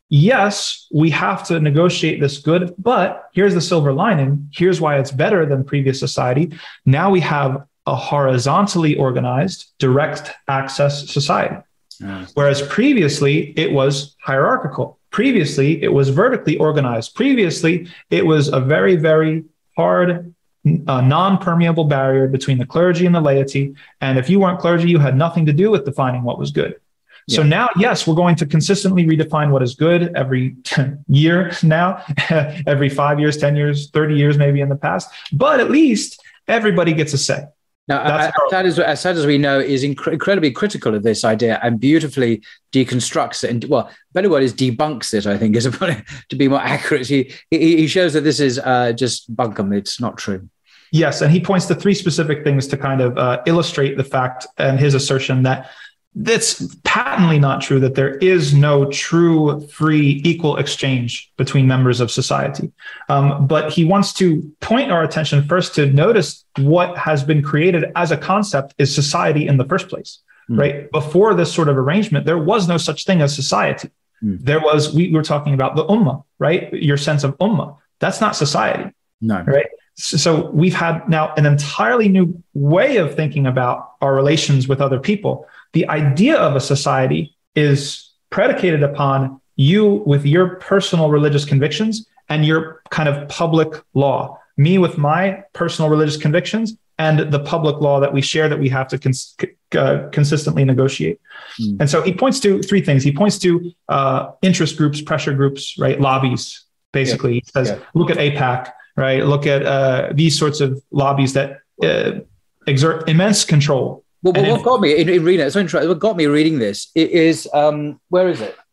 yes, we have to negotiate this good, but here's the silver lining. Here's why it's better than previous society. Now we have a horizontally organized, direct access society. Mm. Whereas previously it was hierarchical. Previously, it was vertically organized. Previously, it was a very, very hard, uh, non-permeable barrier between the clergy and the laity. And if you weren't clergy, you had nothing to do with defining what was good. Yeah. So now, yes, we're going to consistently redefine what is good every year now, every five years, ten years, thirty years, maybe in the past. But at least everybody gets a say. Now, Assad, is, Assad, as we know, is inc- incredibly critical of this idea and beautifully deconstructs it. And, well, better word is debunks it, I think, is a, to be more accurate. He, he shows that this is uh, just bunkum. It's not true. Yes, and he points to three specific things to kind of uh, illustrate the fact and his assertion that that's patently not true, that there is no true, free, equal exchange between members of society. Um, but he wants to point our attention first to notice what has been created as a concept is society in the first place, mm. right? Before this sort of arrangement, there was no such thing as society. Mm. There was, we were talking about the ummah, right? Your sense of ummah. That's not society, no. right? So we've had now an entirely new way of thinking about our relations with other people. The idea of a society is predicated upon you with your personal religious convictions and your kind of public law. Me with my personal religious convictions and the public law that we share that we have to cons- uh, consistently negotiate. Mm. And so he points to three things. He points to uh, interest groups, pressure groups, right? Lobbies, basically. Yeah. He says, yeah. look at AIPAC, right? Look at uh, these sorts of lobbies that uh, exert immense control. Well, well what got me in, in reading it, so interesting, what got me reading this is, um, where is it?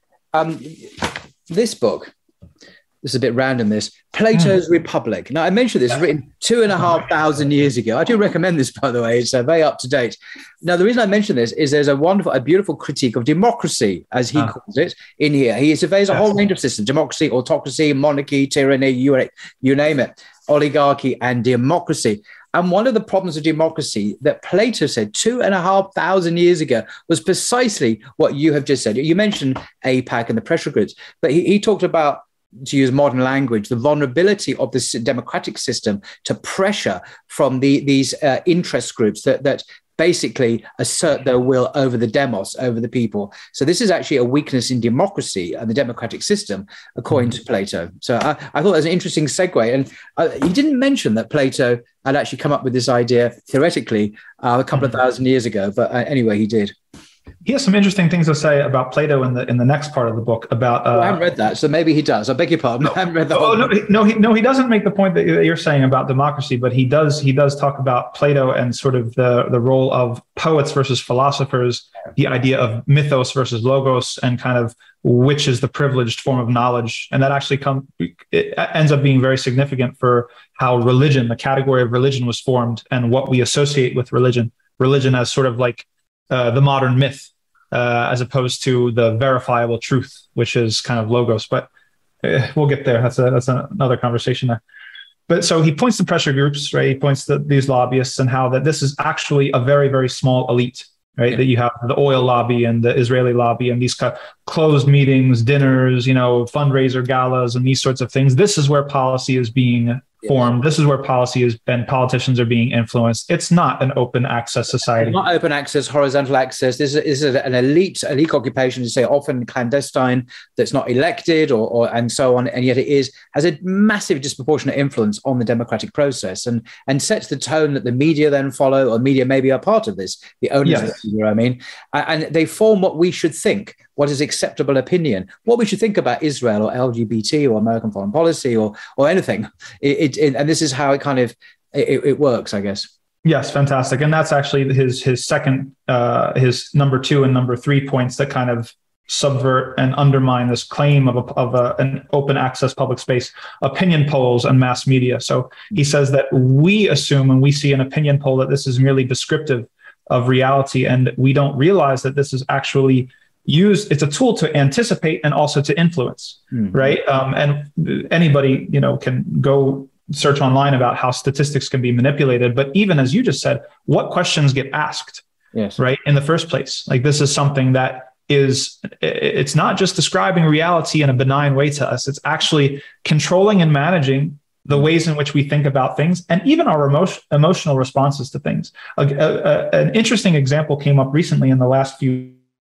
Um, this book. This is a bit random, this. Plato's mm. Republic. Now, I mentioned this, written two and a half thousand years ago. I do recommend this, by the way. It's uh, very up to date. Now, the reason I mention this is there's a wonderful, a beautiful critique of democracy, as he ah. calls it, in here. He surveys a whole range of systems: democracy, autocracy, monarchy, tyranny, you, you name it, oligarchy and democracy. And one of the problems of democracy that Plato said two and a half thousand years ago was precisely what you have just said. You mentioned AIPAC and the pressure groups, but he, he talked about, to use modern language, the vulnerability of this democratic system to pressure from the, these uh, interest groups that, that basically assert their will over the demos, over the people. So this is actually a weakness in democracy and the democratic system, according to Plato. So I, I thought that was an interesting segue. And uh, he didn't mention that Plato had actually come up with this idea theoretically uh, a couple of thousand years ago. But uh, anyway, he did. He has some interesting things to say about Plato in the in the next part of the book about. Uh, oh, I haven't read that, so maybe he does. I beg your pardon. No, I haven't read that. Oh, no, no, he, no, he doesn't make the point that you're saying about democracy, but he does. He does talk about Plato and sort of the the role of poets versus philosophers, the idea of mythos versus logos, and kind of which is the privileged form of knowledge, and that actually come it ends up being very significant for how religion, the category of religion, was formed, and what we associate with religion. Religion as sort of like Uh, the modern myth, uh, as opposed to the verifiable truth, which is kind of logos. But uh, we'll get there. That's a, that's a, another conversation there. But so he points to pressure groups, right? He points to these lobbyists and how that this is actually a very, very small elite, right? Yeah. That you have the oil lobby and the Israeli lobby and these kind of closed meetings, dinners, you know, fundraiser galas and these sorts of things. This is where policy is being formed. This is where policy is and politicians are being influenced. It's not an open access society. It's not open access, horizontal access. This is, this is an elite, elite occupation, to say often clandestine, that's not elected or, or and so on. And yet it is has a massive disproportionate influence on the democratic process and, and sets the tone that the media then follow, or media maybe are part of this, the owners yes. of the media, I mean, and they form what we should think, what is acceptable opinion, what we should think about Israel or L G B T or American foreign policy or or anything. It, it, it, and this is how it kind of it, it works, I guess. Yes, fantastic. And that's actually his his second, uh, his number two and number three points that kind of subvert and undermine this claim of, a, of a, an open access public space, opinion polls and mass media. So he says that we assume when we see an opinion poll that this is merely descriptive of reality, and we don't realize that this is actually used. It's a tool to anticipate and also to influence, mm-hmm. right? Um, and anybody, you know, can go search online about how statistics can be manipulated. But even as you just said, what questions get asked, yes, right, in the first place? Like, this is something that is, it's not just describing reality in a benign way to us. It's actually controlling and managing the ways in which we think about things and even our emotion, emotional responses to things. A, a, an interesting example came up recently in the last few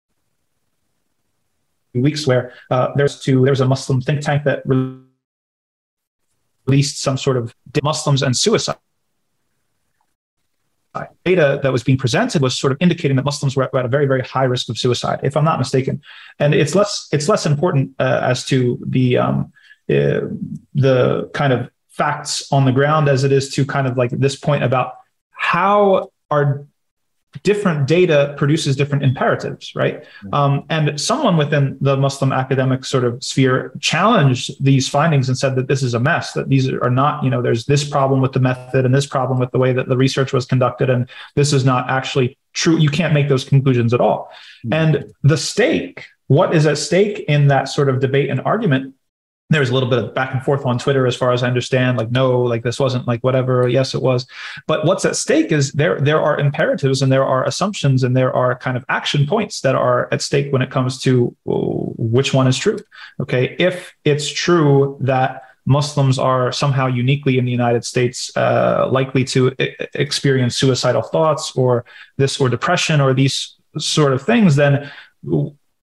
weeks where uh, there's two, there was a Muslim think tank that re- released some sort of Muslims and suicide. Data that was being presented was sort of indicating that Muslims were at a very, very high risk of suicide, if I'm not mistaken. And it's less, it's less important uh, as to the um, uh, the kind of facts on the ground as it is to kind of like this point about how our different data produces different imperatives, right? Mm-hmm. Um, and someone within the Muslim academic sort of sphere challenged these findings and said that this is a mess, that these are not, you know, there's this problem with the method and this problem with the way that the research was conducted, and this is not actually true. You can't make those conclusions at all. Mm-hmm. And the stake, what is at stake in that sort of debate and argument, there's a little bit of back and forth on Twitter, as far as I understand, like, no, like this wasn't like whatever. Yes, it was. But what's at stake is there, there are imperatives and there are assumptions and there are kind of action points that are at stake when it comes to which one is true. Okay. If it's true that Muslims are somehow uniquely in the United States uh, likely to I- experience suicidal thoughts or this or depression or these sort of things, then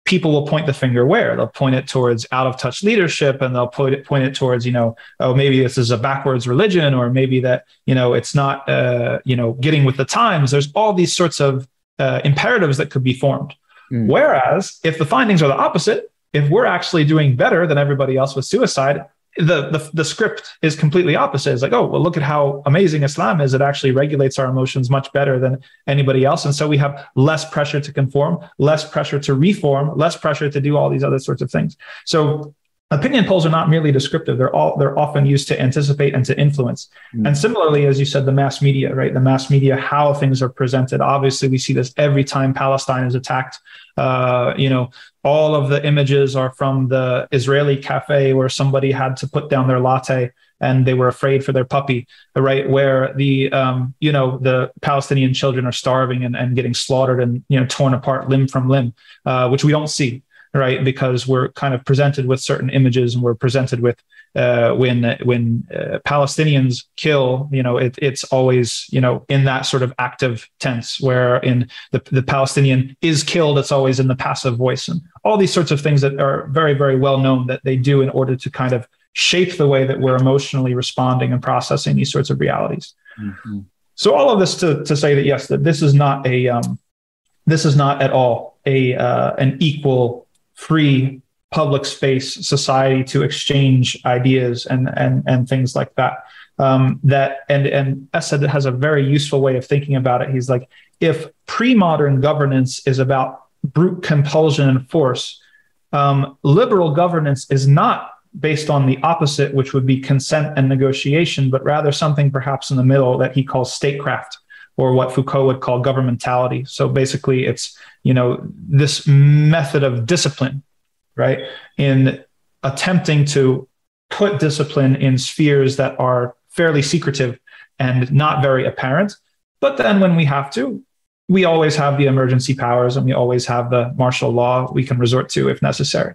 people will point the finger where? They'll point it towards out-of-touch leadership, and they'll point it, point it towards, you know, oh, maybe this is a backwards religion, or maybe that, you know, it's not, uh, you know, getting with the times. There's all these sorts of uh, imperatives that could be formed. Mm. Whereas if the findings are the opposite, if we're actually doing better than everybody else with suicide, the, the the script is completely opposite. It's like, oh, well, look at how amazing Islam is. It actually regulates our emotions much better than anybody else. And so we have less pressure to conform, less pressure to reform, less pressure to do all these other sorts of things. So opinion polls are not merely descriptive. They're all they're often used to anticipate and to influence. Mm. And similarly, as you said, the mass media, right? The mass media, how things are presented. Obviously, we see this every time Palestine is attacked. Uh, you know, all of the images are from the Israeli cafe where somebody had to put down their latte and they were afraid for their puppy, right? Where the, um, you know, the Palestinian children are starving and, and getting slaughtered and, you know, torn apart limb from limb, uh, which we don't see, right? Because we're kind of presented with certain images, and we're presented with uh, when when uh, Palestinians kill, you know, it, it's always, you know, in that sort of active tense, where in the, the Palestinian is killed, it's always in the passive voice, and all these sorts of things that are very, very well known that they do in order to kind of shape the way that we're emotionally responding and processing these sorts of realities. Mm-hmm. So all of this to, to say that, yes, that this is not a, um, this is not at all a uh, an equal, free public space society to exchange ideas and and and things like that. Um, that and and Asad has a very useful way of thinking about it. He's like, if pre-modern governance is about brute compulsion and force, um, liberal governance is not based on the opposite, which would be consent and negotiation, but rather something perhaps in the middle that he calls statecraft, or what Foucault would call governmentality. So basically, it's, you know, this method of discipline, right, in attempting to put discipline in spheres that are fairly secretive and not very apparent. But then when we have to, we always have the emergency powers, and we always have the martial law we can resort to if necessary.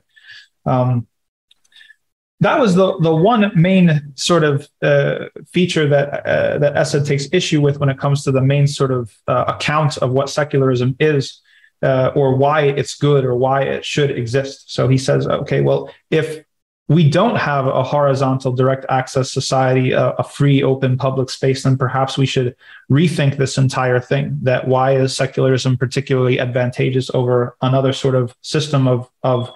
Um, that was the, the one main sort of uh, feature that uh, that Asad takes issue with when it comes to the main sort of uh, account of what secularism is. Uh, or why it's good, or why it should exist. So he says, okay, well, if we don't have a horizontal direct access society, a, a free, open public space, then perhaps we should rethink this entire thing. That why is secularism particularly advantageous over another sort of system of, of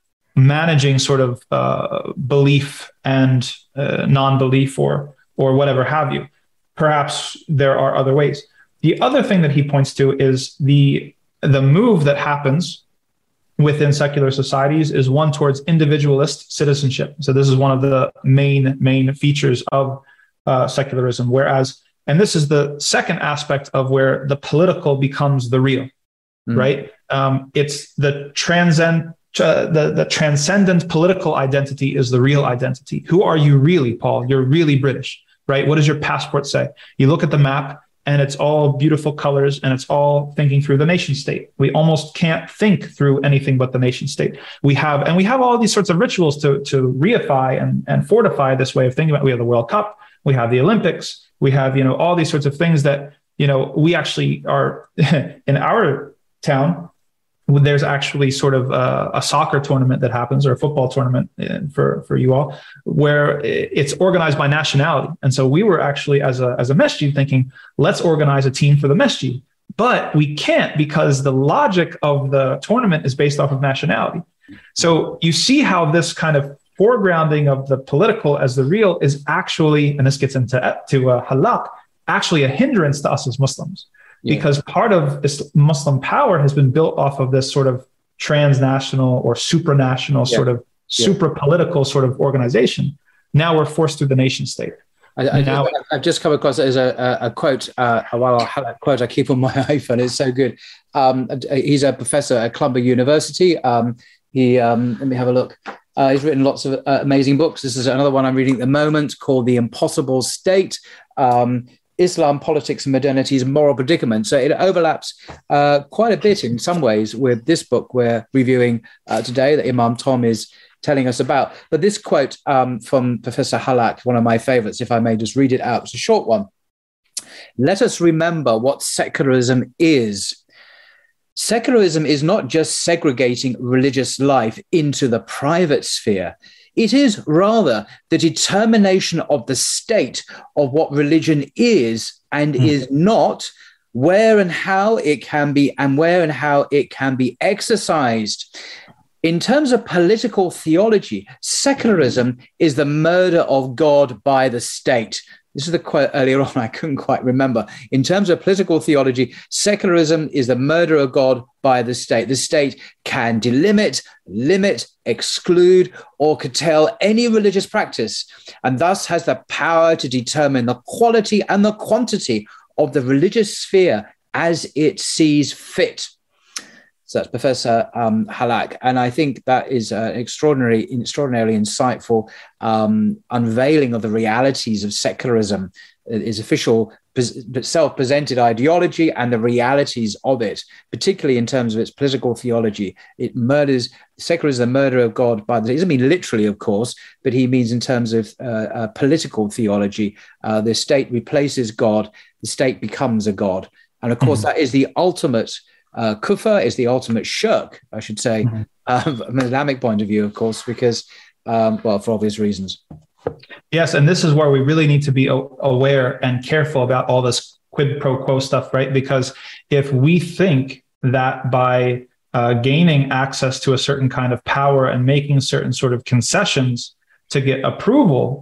managing sort of uh, belief and uh, non-belief, or, or whatever have you? Perhaps there are other ways. The other thing that he points to is the The move that happens within secular societies is one towards individualist citizenship. So this is one of the main, main features of uh, secularism. Whereas, and this is the second aspect of where the political becomes the real, mm. right? Um, it's the transcend, uh, the, the transcendent political identity is the real identity. Who are you really, Paul? You're really British, right? What does your passport say? You look at the map, and it's all beautiful colors, and it's all thinking through the nation state. We almost can't think through anything but the nation state. We have, and we have all these sorts of rituals to, to reify and, and fortify this way of thinking about it. We have the World Cup, we have the Olympics, we have, you know, all these sorts of things that, you know, we actually are in our town. There's actually sort of a, a soccer tournament that happens, or a football tournament for, for you all, where it's organized by nationality. And so we were actually, as a, as a masjid, thinking, let's organize a team for the masjid. But we can't, because the logic of the tournament is based off of nationality. So you see how this kind of foregrounding of the political as the real is actually, and this gets into to uh, halak, actually a hindrance to us as Muslims. Yeah. Because part of this Muslim power has been built off of this sort of transnational or supranational, yeah. sort of yeah. super political sort of organization. Now we're forced through the nation state. I, I, now, I've just come across it as a, a, a quote, uh, while I have that quote I keep on my iPhone. It's so good. Um, he's a professor at Columbia University. Um, he, um, let me have a look. Uh, he's written lots of uh, amazing books. This is another one I'm reading at the moment called The Impossible State. Um, Islam, Politics and Modernity's Moral Predicament. So it overlaps uh, quite a bit in some ways with this book we're reviewing uh, today that Imam Tom is telling us about. But this quote um, from Professor Halak, one of my favorites, if I may just read it out, it's a short one. Let us remember what secularism is. Secularism is not just segregating religious life into the private sphere. It is rather the determination of the state of what religion is and mm. is not, where and how it can be, and where and how it can be exercised. In terms of political theology, secularism is the murder of God by the state. This is the quote earlier on, I couldn't quite remember. In terms of political theology, secularism is the murder of God by the state. The state can delimit, limit, exclude, or curtail any religious practice, and thus has the power to determine the quality and the quantity of the religious sphere as it sees fit. So that's Professor um, Halak. And I think that is an extraordinary, extraordinarily insightful um, unveiling of the realities of secularism, its official self-presented ideology and the realities of it, particularly in terms of its political theology. It murders, secularism is the murder of God by the, it doesn't mean literally, of course, but he means in terms of uh, uh, political theology. Uh, the state replaces God, the state becomes a God. And of course, mm-hmm. that is the ultimate Uh, kufr, is the ultimate shirk, I should say, mm-hmm. um, from an Islamic point of view, of course, because, um, well, for obvious reasons. Yes, and this is where we really need to be aware and careful about all this quid pro quo stuff, right? Because if we think that by uh, gaining access to a certain kind of power and making certain sort of concessions to get approval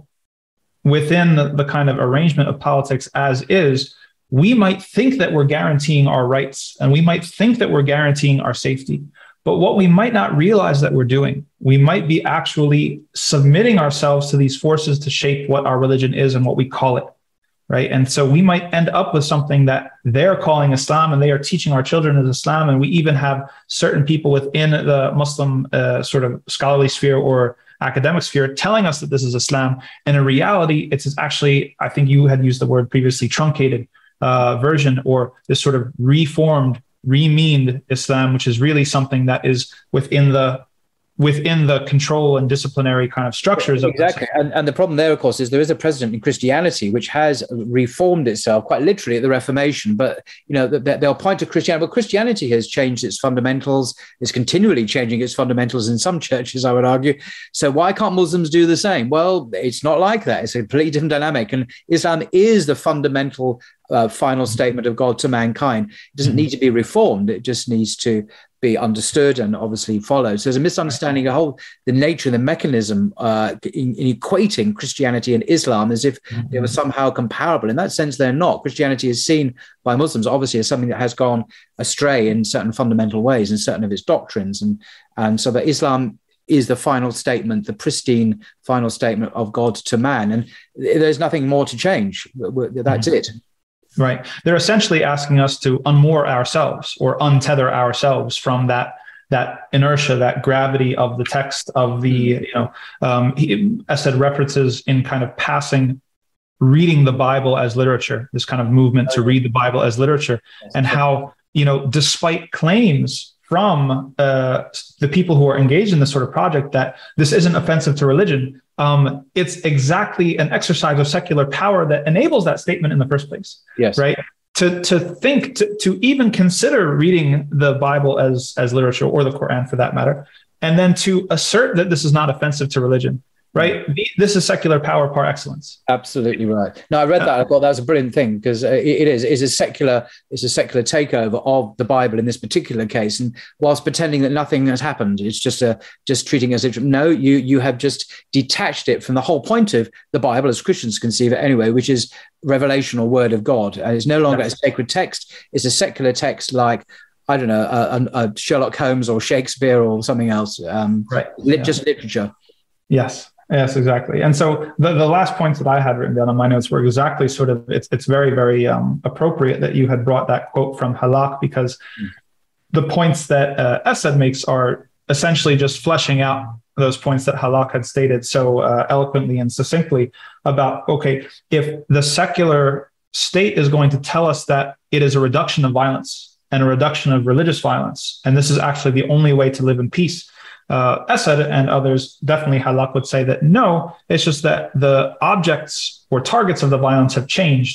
within the, the kind of arrangement of politics as is, we might think that we're guaranteeing our rights and we might think that we're guaranteeing our safety. But what we might not realize that we're doing, we might be actually submitting ourselves to these forces to shape what our religion is and what we call it, right? And so we might end up with something that they're calling Islam and they are teaching our children as Islam. And we even have certain people within the Muslim uh, sort of scholarly sphere or academic sphere telling us that this is Islam. And in reality, it's actually, I think you had used the word previously, truncated Uh, version, or this sort of reformed, remeaned Islam, which is really something that is within the within the control and disciplinary kind of structures. Exactly. Of and, and the problem there, of course, is there is a precedent in Christianity which has reformed itself quite literally at the Reformation. But, you know, they'll point to Christianity. But Christianity has changed its fundamentals. It's continually changing its fundamentals in some churches, I would argue. So why can't Muslims do the same? Well, it's not like that. It's a completely different dynamic. And Islam is the fundamental uh, final statement of God to mankind. It doesn't need to be reformed. It just needs to be understood and obviously followed. So there's a misunderstanding of the whole, the nature and the mechanism uh, in, in equating Christianity and Islam as if mm-hmm. they were somehow comparable. In that sense, they're not. Christianity is seen by Muslims obviously as something that has gone astray in certain fundamental ways in certain of its doctrines. And, and so that Islam is the final statement, the pristine final statement of God to man. And there's nothing more to change. That's mm-hmm. it. Right. They're essentially asking us to unmoor ourselves or untether ourselves from that that inertia, that gravity of the text of the, you know, um, he, Asad references in kind of passing, reading the Bible as literature, this kind of movement to read the Bible as literature, and how, you know, despite claims from uh, the people who are engaged in this sort of project that this isn't offensive to religion, um, it's exactly an exercise of secular power that enables that statement in the first place. Yes. Right. To to think to, to even consider reading the Bible as as literature, or the Quran for that matter, and then to assert that this is not offensive to religion. Right. This is secular power par excellence. Absolutely right. No, I read that. I thought that was a brilliant thing because it, it is it's a secular it's a secular takeover of the Bible in this particular case. And whilst pretending that nothing has happened, it's just a just treating as if no, you you have just detached it from the whole point of the Bible as Christians conceive it anyway, which is revelation or word of God. And it's no longer a sacred text. It's a secular text like, I don't know, a, a Sherlock Holmes or Shakespeare or something else. Um, right. Li- yeah. Just literature. Yes. Yes, exactly. And so the, the last points that I had written down on my notes were exactly sort of, it's it's very, very um, appropriate that you had brought that quote from Halak, because mm. the points that uh, Asad makes are essentially just fleshing out those points that Halak had stated so uh, eloquently and succinctly about, okay, if the secular state is going to tell us that it is a reduction of violence and a reduction of religious violence, and this is actually the only way to live in peace, Uh, Asad and others, definitely Halak, would say that no, it's just that the objects or targets of the violence have changed.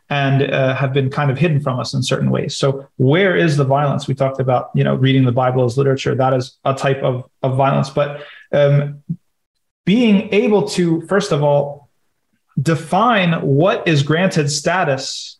and uh, have been kind of hidden from us in certain ways. So where is the violence? We talked about, you know, reading the Bible as literature. That is a type of, of violence. But um, being able to, first of all, define what is granted status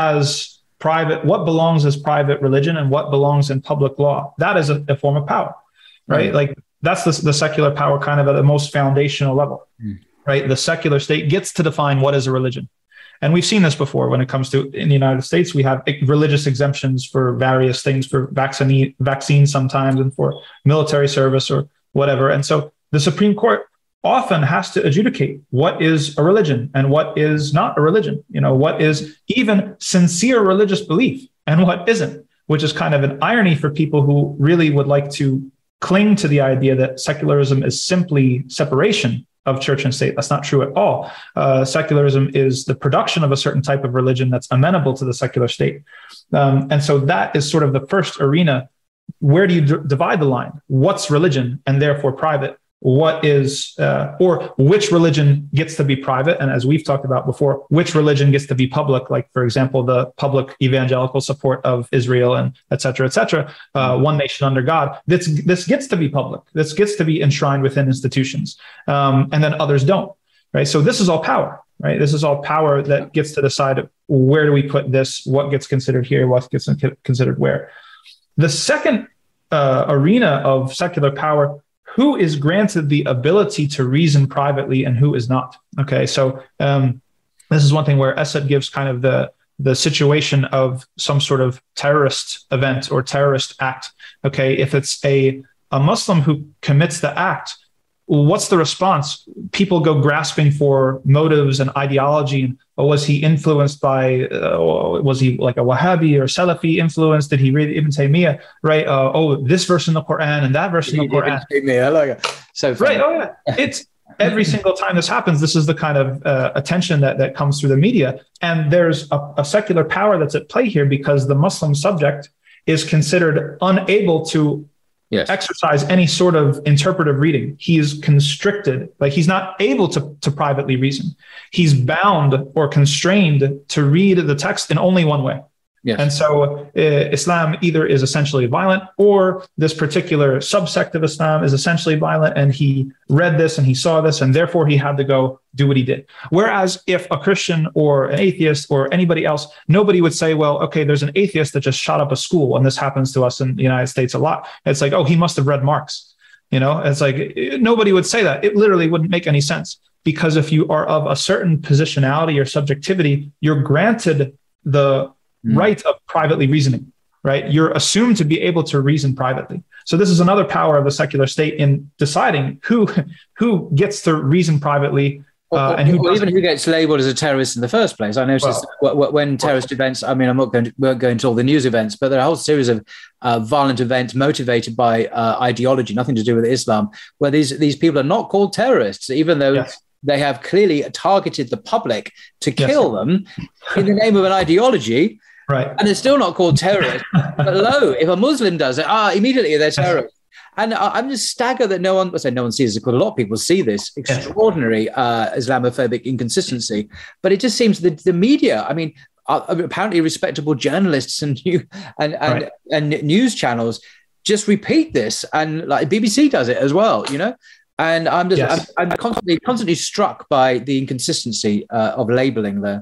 as private, what belongs as private religion and what belongs in public law. That is a, a form of power, right? Mm. Like that's the, the secular power kind of at the most foundational level, mm. right? The secular state gets to define what is a religion. And we've seen this before when it comes to, in the United States, we have religious exemptions for various things, for vaccine, vaccines sometimes, and for military service or whatever. And so the Supreme Court often has to adjudicate what is a religion and what is not a religion, you know, what is even sincere religious belief and what isn't, which is kind of an irony for people who really would like to cling to the idea that secularism is simply separation of church and state. That's not true at all. Uh, secularism is the production of a certain type of religion that's amenable to the secular state. Um, and so that is sort of the first arena. Where do you d- divide the line? What's religion and therefore private? What is, uh, or which religion gets to be private? And as we've talked about before, which religion gets to be public? Like, for example, the public evangelical support of Israel and et cetera, et cetera. Uh, one nation under God. This, this gets to be public. This gets to be enshrined within institutions. Um, and then others don't, right? So this is all power, right? This is all power that gets to decide where do we put this, what gets considered here, what gets considered where. The second uh, arena of secular power, who is granted the ability to reason privately and who is not. Okay, so um, this is one thing where Asad gives kind of the, the situation of some sort of terrorist event or terrorist act. Okay, if it's a, a Muslim who commits the act, what's the response? People go grasping for motives and ideology. Or was he influenced by, uh, was he like a Wahhabi or Salafi influence? Did he read Ibn Taymiyyah? Right? Uh, oh, this verse in the Quran and that verse in the Quran. I like it. So funny. Right. Oh, yeah. It's every single time this happens, this is the kind of uh, attention that, that comes through the media. And there's a, a secular power that's at play here because the Muslim subject is considered unable to Yes. exercise any sort of interpretive reading. He is constricted, like he's not able to, to privately reason. He's bound or constrained to read the text in only one way. Yes. And so uh, Islam either is essentially violent or this particular subsect of Islam is essentially violent, and he read this and he saw this and therefore he had to go do what he did. Whereas if a Christian or an atheist or anybody else, nobody would say, well, okay, there's an atheist that just shot up a school, and this happens to us in the United States a lot. It's like, oh, he must have read Marx. You know, it's like nobody would say that. It literally wouldn't make any sense, because if you are of a certain positionality or subjectivity, you're granted the right of privately reasoning, right? You're assumed to be able to reason privately. So this is another power of the secular state in deciding who who gets to reason privately uh, or, and who or even who gets labeled as a terrorist in the first place. I noticed well, when terrorist well, events, I mean, I'm not going to, won't go into all the news events, but there are a whole series of uh, violent events motivated by uh, ideology, nothing to do with Islam, where these, these people are not called terrorists, even though yes. they have clearly targeted the public to kill yes. them in the name of an ideology. Right. And it's still not called terrorist. But lo, if a Muslim does it, ah, immediately they're terrorists. And I'm just staggered that no one, I say no one sees this, because a lot of people see this extraordinary uh, Islamophobic inconsistency. But it just seems that the media, I mean, uh, apparently respectable journalists and new, and and, right. and news channels just repeat this, and like B B C does it as well, you know. And I'm just, yes. I'm, I'm constantly, constantly struck by the inconsistency uh, of labeling there.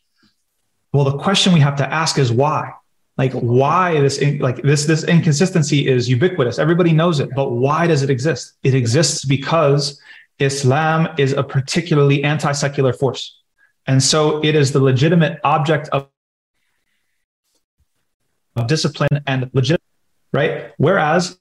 Well, the question we have to ask is why? Like, why this, like this, this inconsistency is ubiquitous. Everybody knows it, but why does it exist? It exists because Islam is a particularly anti-secular force. And so it is the legitimate object of discipline and legit, right? Whereas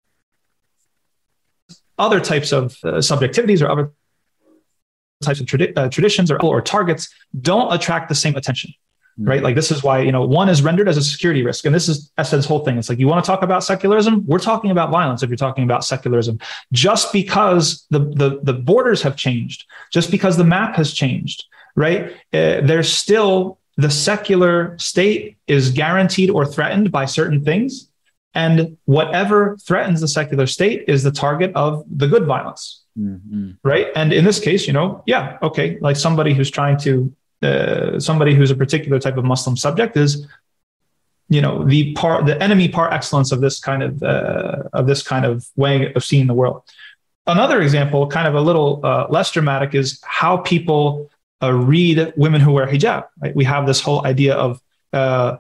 other types of uh, subjectivities or other types of tradi- uh, traditions or, or targets don't attract the same attention. Right. Like this is why, you know, one is rendered as a security risk. And this is Asad's whole thing. It's like, you want to talk about secularism? We're talking about violence if you're talking about secularism. Just because the, the, the borders have changed, just because the map has changed, right? Uh, there's still the secular state is guaranteed or threatened by certain things. And whatever threatens the secular state is the target of the good violence. Mm-hmm. Right. And in this case, you know, yeah, OK, like somebody who's trying to uh, somebody who's a particular type of Muslim subject is, you know, the part, the enemy par excellence of this kind of uh, of this kind of way of seeing the world. Another example, kind of a little uh, less dramatic, is how people uh, read women who wear hijab. Right? We have this whole idea of, uh,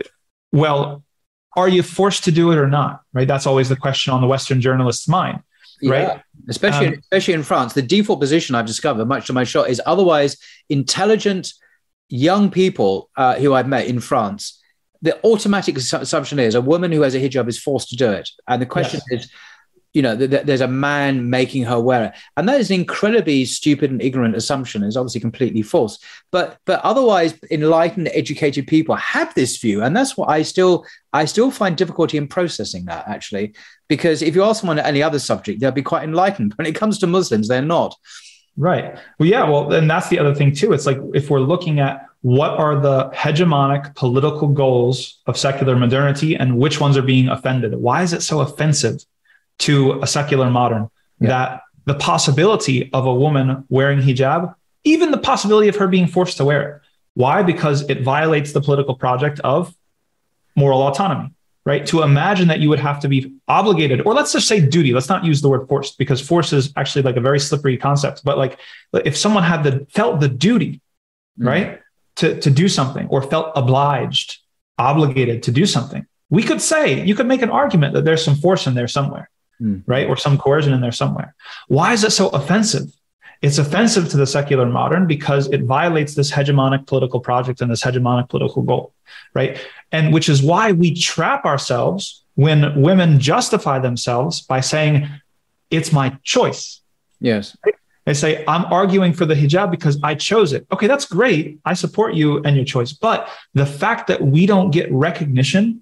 well, are you forced to do it or not? Right? That's always the question on the Western journalist's mind. Right. Yeah. Especially, um, especially in France, the default position I've discovered, much to my shock, is otherwise intelligent young people uh, who I've met in France. The automatic assumption is a woman who has a hijab is forced to do it, and the question yes. is, you know, th- th- there's a man making her wear it, and that is an incredibly stupid and ignorant assumption. It's obviously completely false. But but otherwise, enlightened, educated people have this view, and that's what I still I still find difficulty in processing that, actually, because if you ask someone any other subject, they'll be quite enlightened. When it comes to Muslims, they're not. Right. Well, yeah. Well, and that's the other thing too. It's like if we're looking at what are the hegemonic political goals of secular modernity and which ones are being offended, why is it so offensive to a secular modern yeah. that the possibility of a woman wearing hijab, even the possibility of her being forced to wear it? Why? Because it violates the political project of moral autonomy, right? To imagine that you would have to be obligated, or let's just say duty. Let's not use the word forced, because force is actually like a very slippery concept. But like if someone had the felt the duty, mm. right, to, to do something, or felt obliged, obligated to do something, we could say, you could make an argument that there's some force in there somewhere. Mm. Right? Or some coercion in there somewhere. Why is it so offensive? It's offensive to the secular modern because it violates this hegemonic political project and this hegemonic political goal, right? And which is why we trap ourselves when women justify themselves by saying, it's my choice. Yes. Right? They say, I'm arguing for the hijab because I chose it. Okay, that's great. I support you and your choice. But the fact that we don't get recognition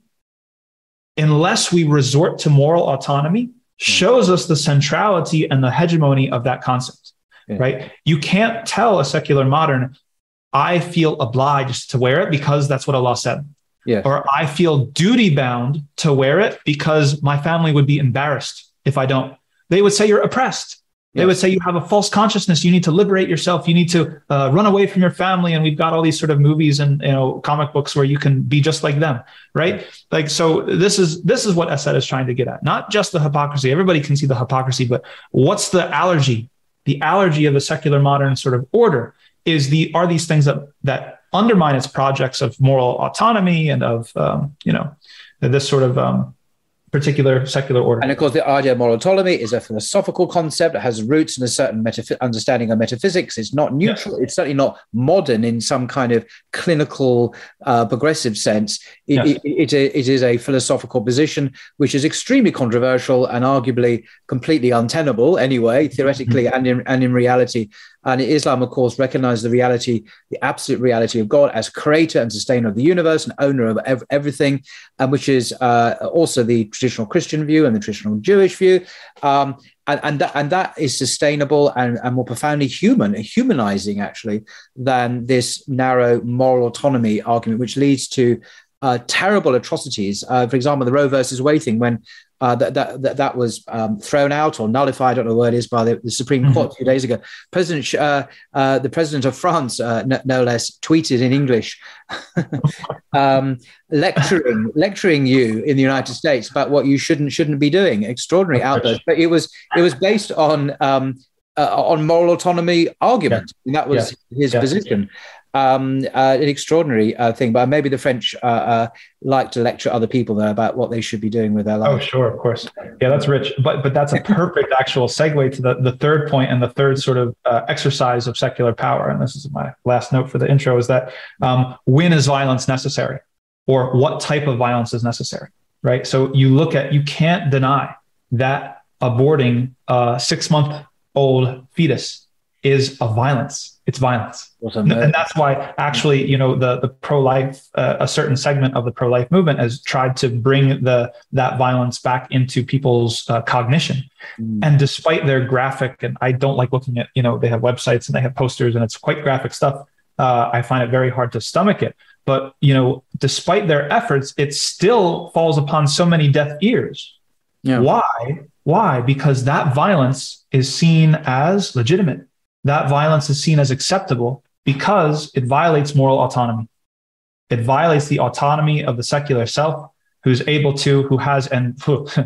unless we resort to moral autonomy shows us the centrality and the hegemony of that concept, yeah. right? You can't tell a secular modern, I feel obliged to wear it because that's what Allah said. Yeah. Or I feel duty bound to wear it because my family would be embarrassed if I don't. They would say you're oppressed. They yeah. would say you have a false consciousness. You need to liberate yourself. You need to uh, run away from your family. And we've got all these sort of movies and, you know, comic books where you can be just like them, right? Yeah. Like, so this is this is what Asad is trying to get at. Not just the hypocrisy. Everybody can see the hypocrisy, but what's the allergy? The allergy of the secular modern sort of order is the are these things that that undermine its projects of moral autonomy and of um, you know this sort of um, particular secular order. And of course, the idea of moral autonomy is a philosophical concept. It has roots in a certain metaph- understanding of metaphysics. It's not neutral. Yeah. It's certainly not modern in some kind of clinical, uh, progressive sense. It, yes. it, it, it is a philosophical position which is extremely controversial and arguably completely untenable anyway, theoretically mm-hmm. and in and in reality. And Islam, of course, recognizes the reality, the absolute reality of God as creator and sustainer of the universe and owner of ev- everything, and which is uh, also the traditional Christian view and the traditional Jewish view. Um, and, and, that, and that is sustainable and, and more profoundly human, humanizing, actually, than this narrow moral autonomy argument, which leads to uh, terrible atrocities. Uh, for example, the Roe versus Wade thing, when Uh, that, that that that was um, thrown out or nullified, I don't know what it is, by the, the Supreme mm-hmm. Court a few days ago. President, uh, uh, the president of France, uh, no, no less, tweeted in English, um, lecturing lecturing you in the United States about what you shouldn't shouldn't be doing. Extraordinary outburst, but it was it was based on um, uh, on moral autonomy argument. Yeah. And that was yeah. his yeah. position. Yeah. Um, uh, an extraordinary uh, thing, but maybe the French uh, uh, like to lecture other people there about what they should be doing with their life. Oh, sure, of course. Yeah, that's rich. But but that's a perfect actual segue to the, the third point and the third sort of uh, exercise of secular power. And this is my last note for the intro, is that um, when is violence necessary, or what type of violence is necessary, right? So you look at, you can't deny that aborting a six-month-old fetus is a violence. It's violence. And that's why actually, you know, the, the pro-life, uh, a certain segment of the pro-life movement has tried to bring the that violence back into people's uh, cognition. Mm. And despite their graphic, and I don't like looking at, you know, they have websites and they have posters and it's quite graphic stuff. Uh, I find it very hard to stomach it. But, you know, despite their efforts, it still falls upon so many deaf ears. Yeah. Why? Why? Because that violence is seen as legitimate. That violence is seen as acceptable because it violates moral autonomy. It violates the autonomy of the secular self, who's able to, who has, and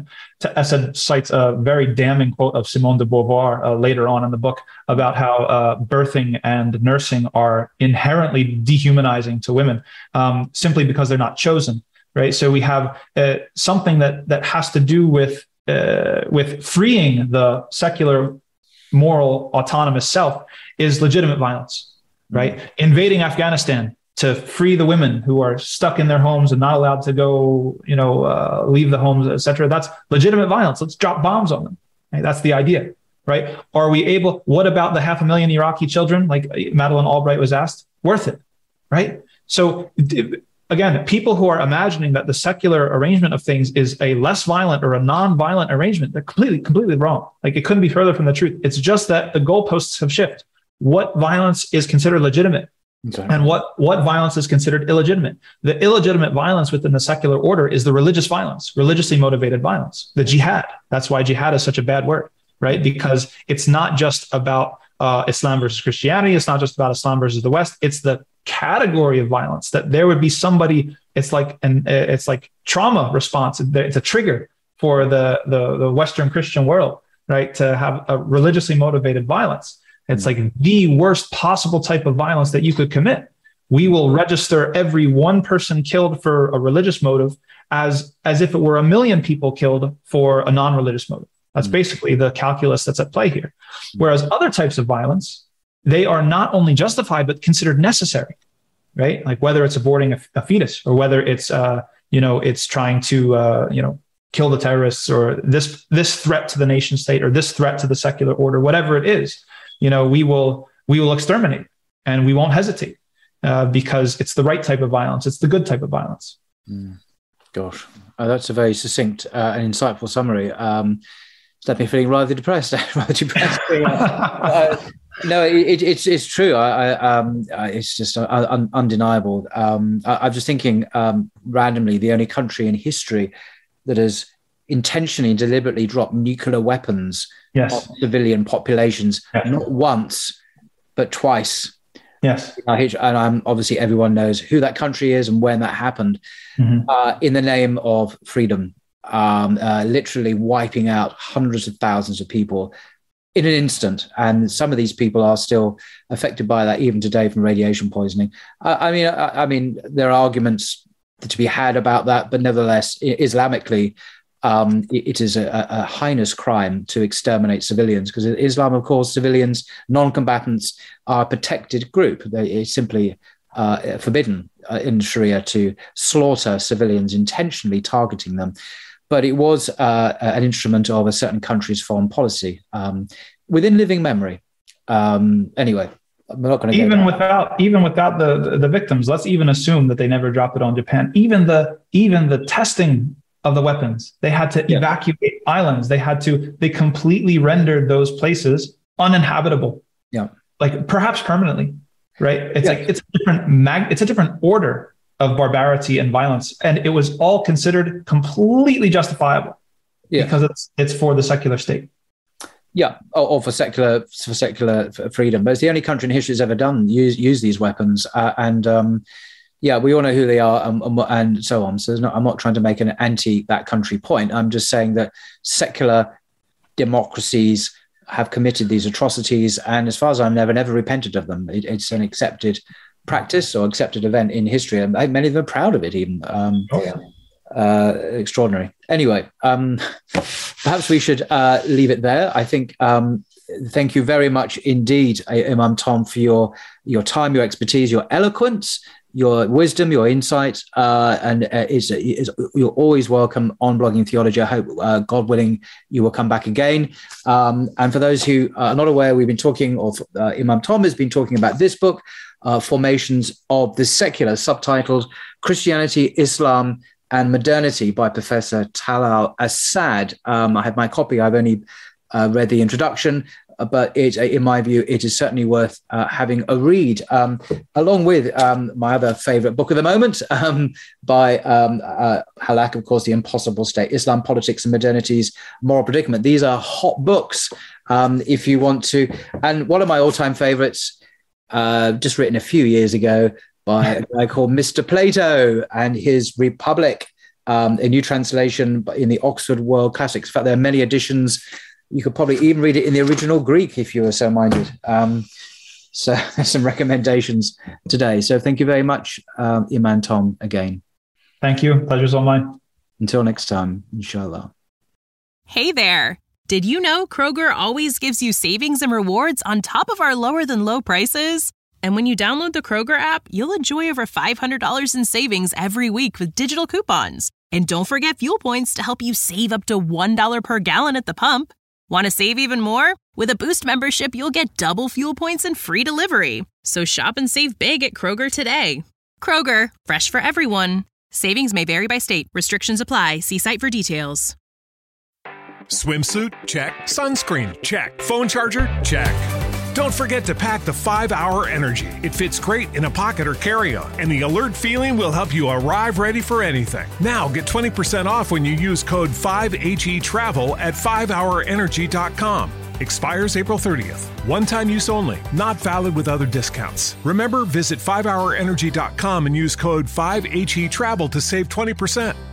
Essed cites a very damning quote of Simone de Beauvoir uh, later on in the book about how uh, birthing and nursing are inherently dehumanizing to women, um, simply because they're not chosen, right? So we have uh, something that that has to do with uh, with freeing the secular, moral, autonomous self is legitimate violence, right? Mm-hmm. Invading Afghanistan to free the women who are stuck in their homes and not allowed to go, you know, uh, leave the homes, et cetera. That's legitimate violence. Let's drop bombs on them. Right? That's the idea, right? Are we able, what about the half a million Iraqi children, like Madeleine Albright was asked? Worth it, right? So again, people who are imagining that the secular arrangement of things is a less violent or a non-violent arrangement, they're completely, completely wrong. Like it couldn't be further from the truth. It's just that the goalposts have shifted. What violence is considered legitimate? Exactly. And what, what violence is considered illegitimate? The illegitimate violence within the secular order is the religious violence, religiously motivated violence, the jihad. That's why jihad is such a bad word, right? Because it's not just about uh, Islam versus Christianity. It's not just about Islam versus the West. It's the category of violence that there would be somebody. It's like an it's like trauma response. It's a trigger for the the, the Western Christian world, right? To have a religiously motivated violence. It's like the worst possible type of violence that you could commit. We will register every one person killed for a religious motive as, as if it were a million people killed for a non-religious motive. That's basically the calculus that's at play here. Whereas other types of violence, they are not only justified, but considered necessary, right? Like whether it's aborting a, a fetus or whether it's, uh, you know, it's trying to, uh, you know, kill the terrorists or this, this threat to the nation state or this threat to the secular order, whatever it is. You know, we will we will exterminate and we won't hesitate uh, because it's the right type of violence. It's the good type of violence. Mm. Gosh, uh, that's a very succinct uh, and insightful summary. Um, it's left me feeling rather depressed. rather depressed. uh, no, it, it's it's true. I, I, um, it's just un, undeniable. Um, I, I'm just thinking um, randomly, the only country in history that has intentionally and deliberately dropped nuclear weapons yes. on civilian populations, yes. not once, but twice. Yes. And I'm obviously everyone knows who that country is and when that happened, mm-hmm. uh, in the name of freedom, um, uh, literally wiping out hundreds of thousands of people in an instant. And some of these people are still affected by that even today from radiation poisoning. Uh, I mean, I, I mean, there are arguments to be had about that, but nevertheless, Islamically, Um, it, it is a, a heinous crime to exterminate civilians because in Islam, of course, civilians, non-combatants are a protected group. They, it's simply uh, forbidden uh, in Sharia to slaughter civilians, intentionally targeting them. But it was uh, an instrument of a certain country's foreign policy um, within living memory. Um, anyway, I'm not going to even without even without the, the the victims. Let's even assume that they never dropped it on Japan. Even the even the testing of the weapons. They had to yeah. evacuate islands. They had to, they completely rendered those places uninhabitable. Yeah. Like perhaps permanently, right? It's yeah. like, it's a different mag, it's a different order of barbarity and violence. And it was all considered completely justifiable yeah. because it's, it's for the secular state. Yeah. Or, or for secular, for secular freedom. But it's the only country in history that's ever done, use, use these weapons. Uh, and, um, yeah, we all know who they are and, and so on. So not, I'm not trying to make an anti that country point. I'm just saying that secular democracies have committed these atrocities. And as far as I know, never, never repented of them. It, it's an accepted practice or accepted event in history. And many of them are proud of it even. Um, oh, yeah. uh, extraordinary. Anyway, um, perhaps we should uh, leave it there. I think um, thank you very much indeed, Imam Tom, for your, your time, your expertise, your eloquence, your wisdom, your insight, uh, and uh, is, is you're always welcome on Blogging Theology. I hope, uh, God willing, you will come back again. Um, and for those who are not aware, we've been talking, or uh, Imam Tom has been talking about this book, uh, Formations of the Secular, subtitled Christianity, Islam, and Modernity by Professor Talal Asad. Um, I have my copy. I've only uh, read the introduction. But it, in my view, it is certainly worth uh, having a read, um, along with um, my other favorite book of the moment um, by um, uh, Halak, of course, The Impossible State, Islam, Politics and Modernity's Moral Predicament. These are hot books um, if you want to. And one of my all-time favorites uh, just written a few years ago by a guy called Mister Plato and his Republic, um, a new translation in the Oxford World Classics. In fact, there are many editions. You could probably even read it in the original Greek if you were so minded. Um, so there's some recommendations today. So thank you very much, um, Iman, Tom, again. Thank you. Pleasure's all mine. Until next time, inshallah. Hey there. Did you know Kroger always gives you savings and rewards on top of our lower than low prices? And when you download the Kroger app, you'll enjoy over five hundred dollars in savings every week with digital coupons. And don't forget fuel points to help you save up to one dollar per gallon at the pump. Want to save even more? With a Boost membership, you'll get double fuel points and free delivery. So shop and save big at Kroger today. Kroger, fresh for everyone. Savings may vary by state. Restrictions apply. See site for details. Swimsuit? Check. Sunscreen? Check. Phone charger? Check. Don't forget to pack the five hour Energy. It fits great in a pocket or carry-on, and the alert feeling will help you arrive ready for anything. Now get twenty percent off when you use code five H E Travel at five hour energy dot com. Expires April thirtieth. One-time use only. Not valid with other discounts. Remember, visit five hour energy dot com and use code five H E Travel to save twenty percent.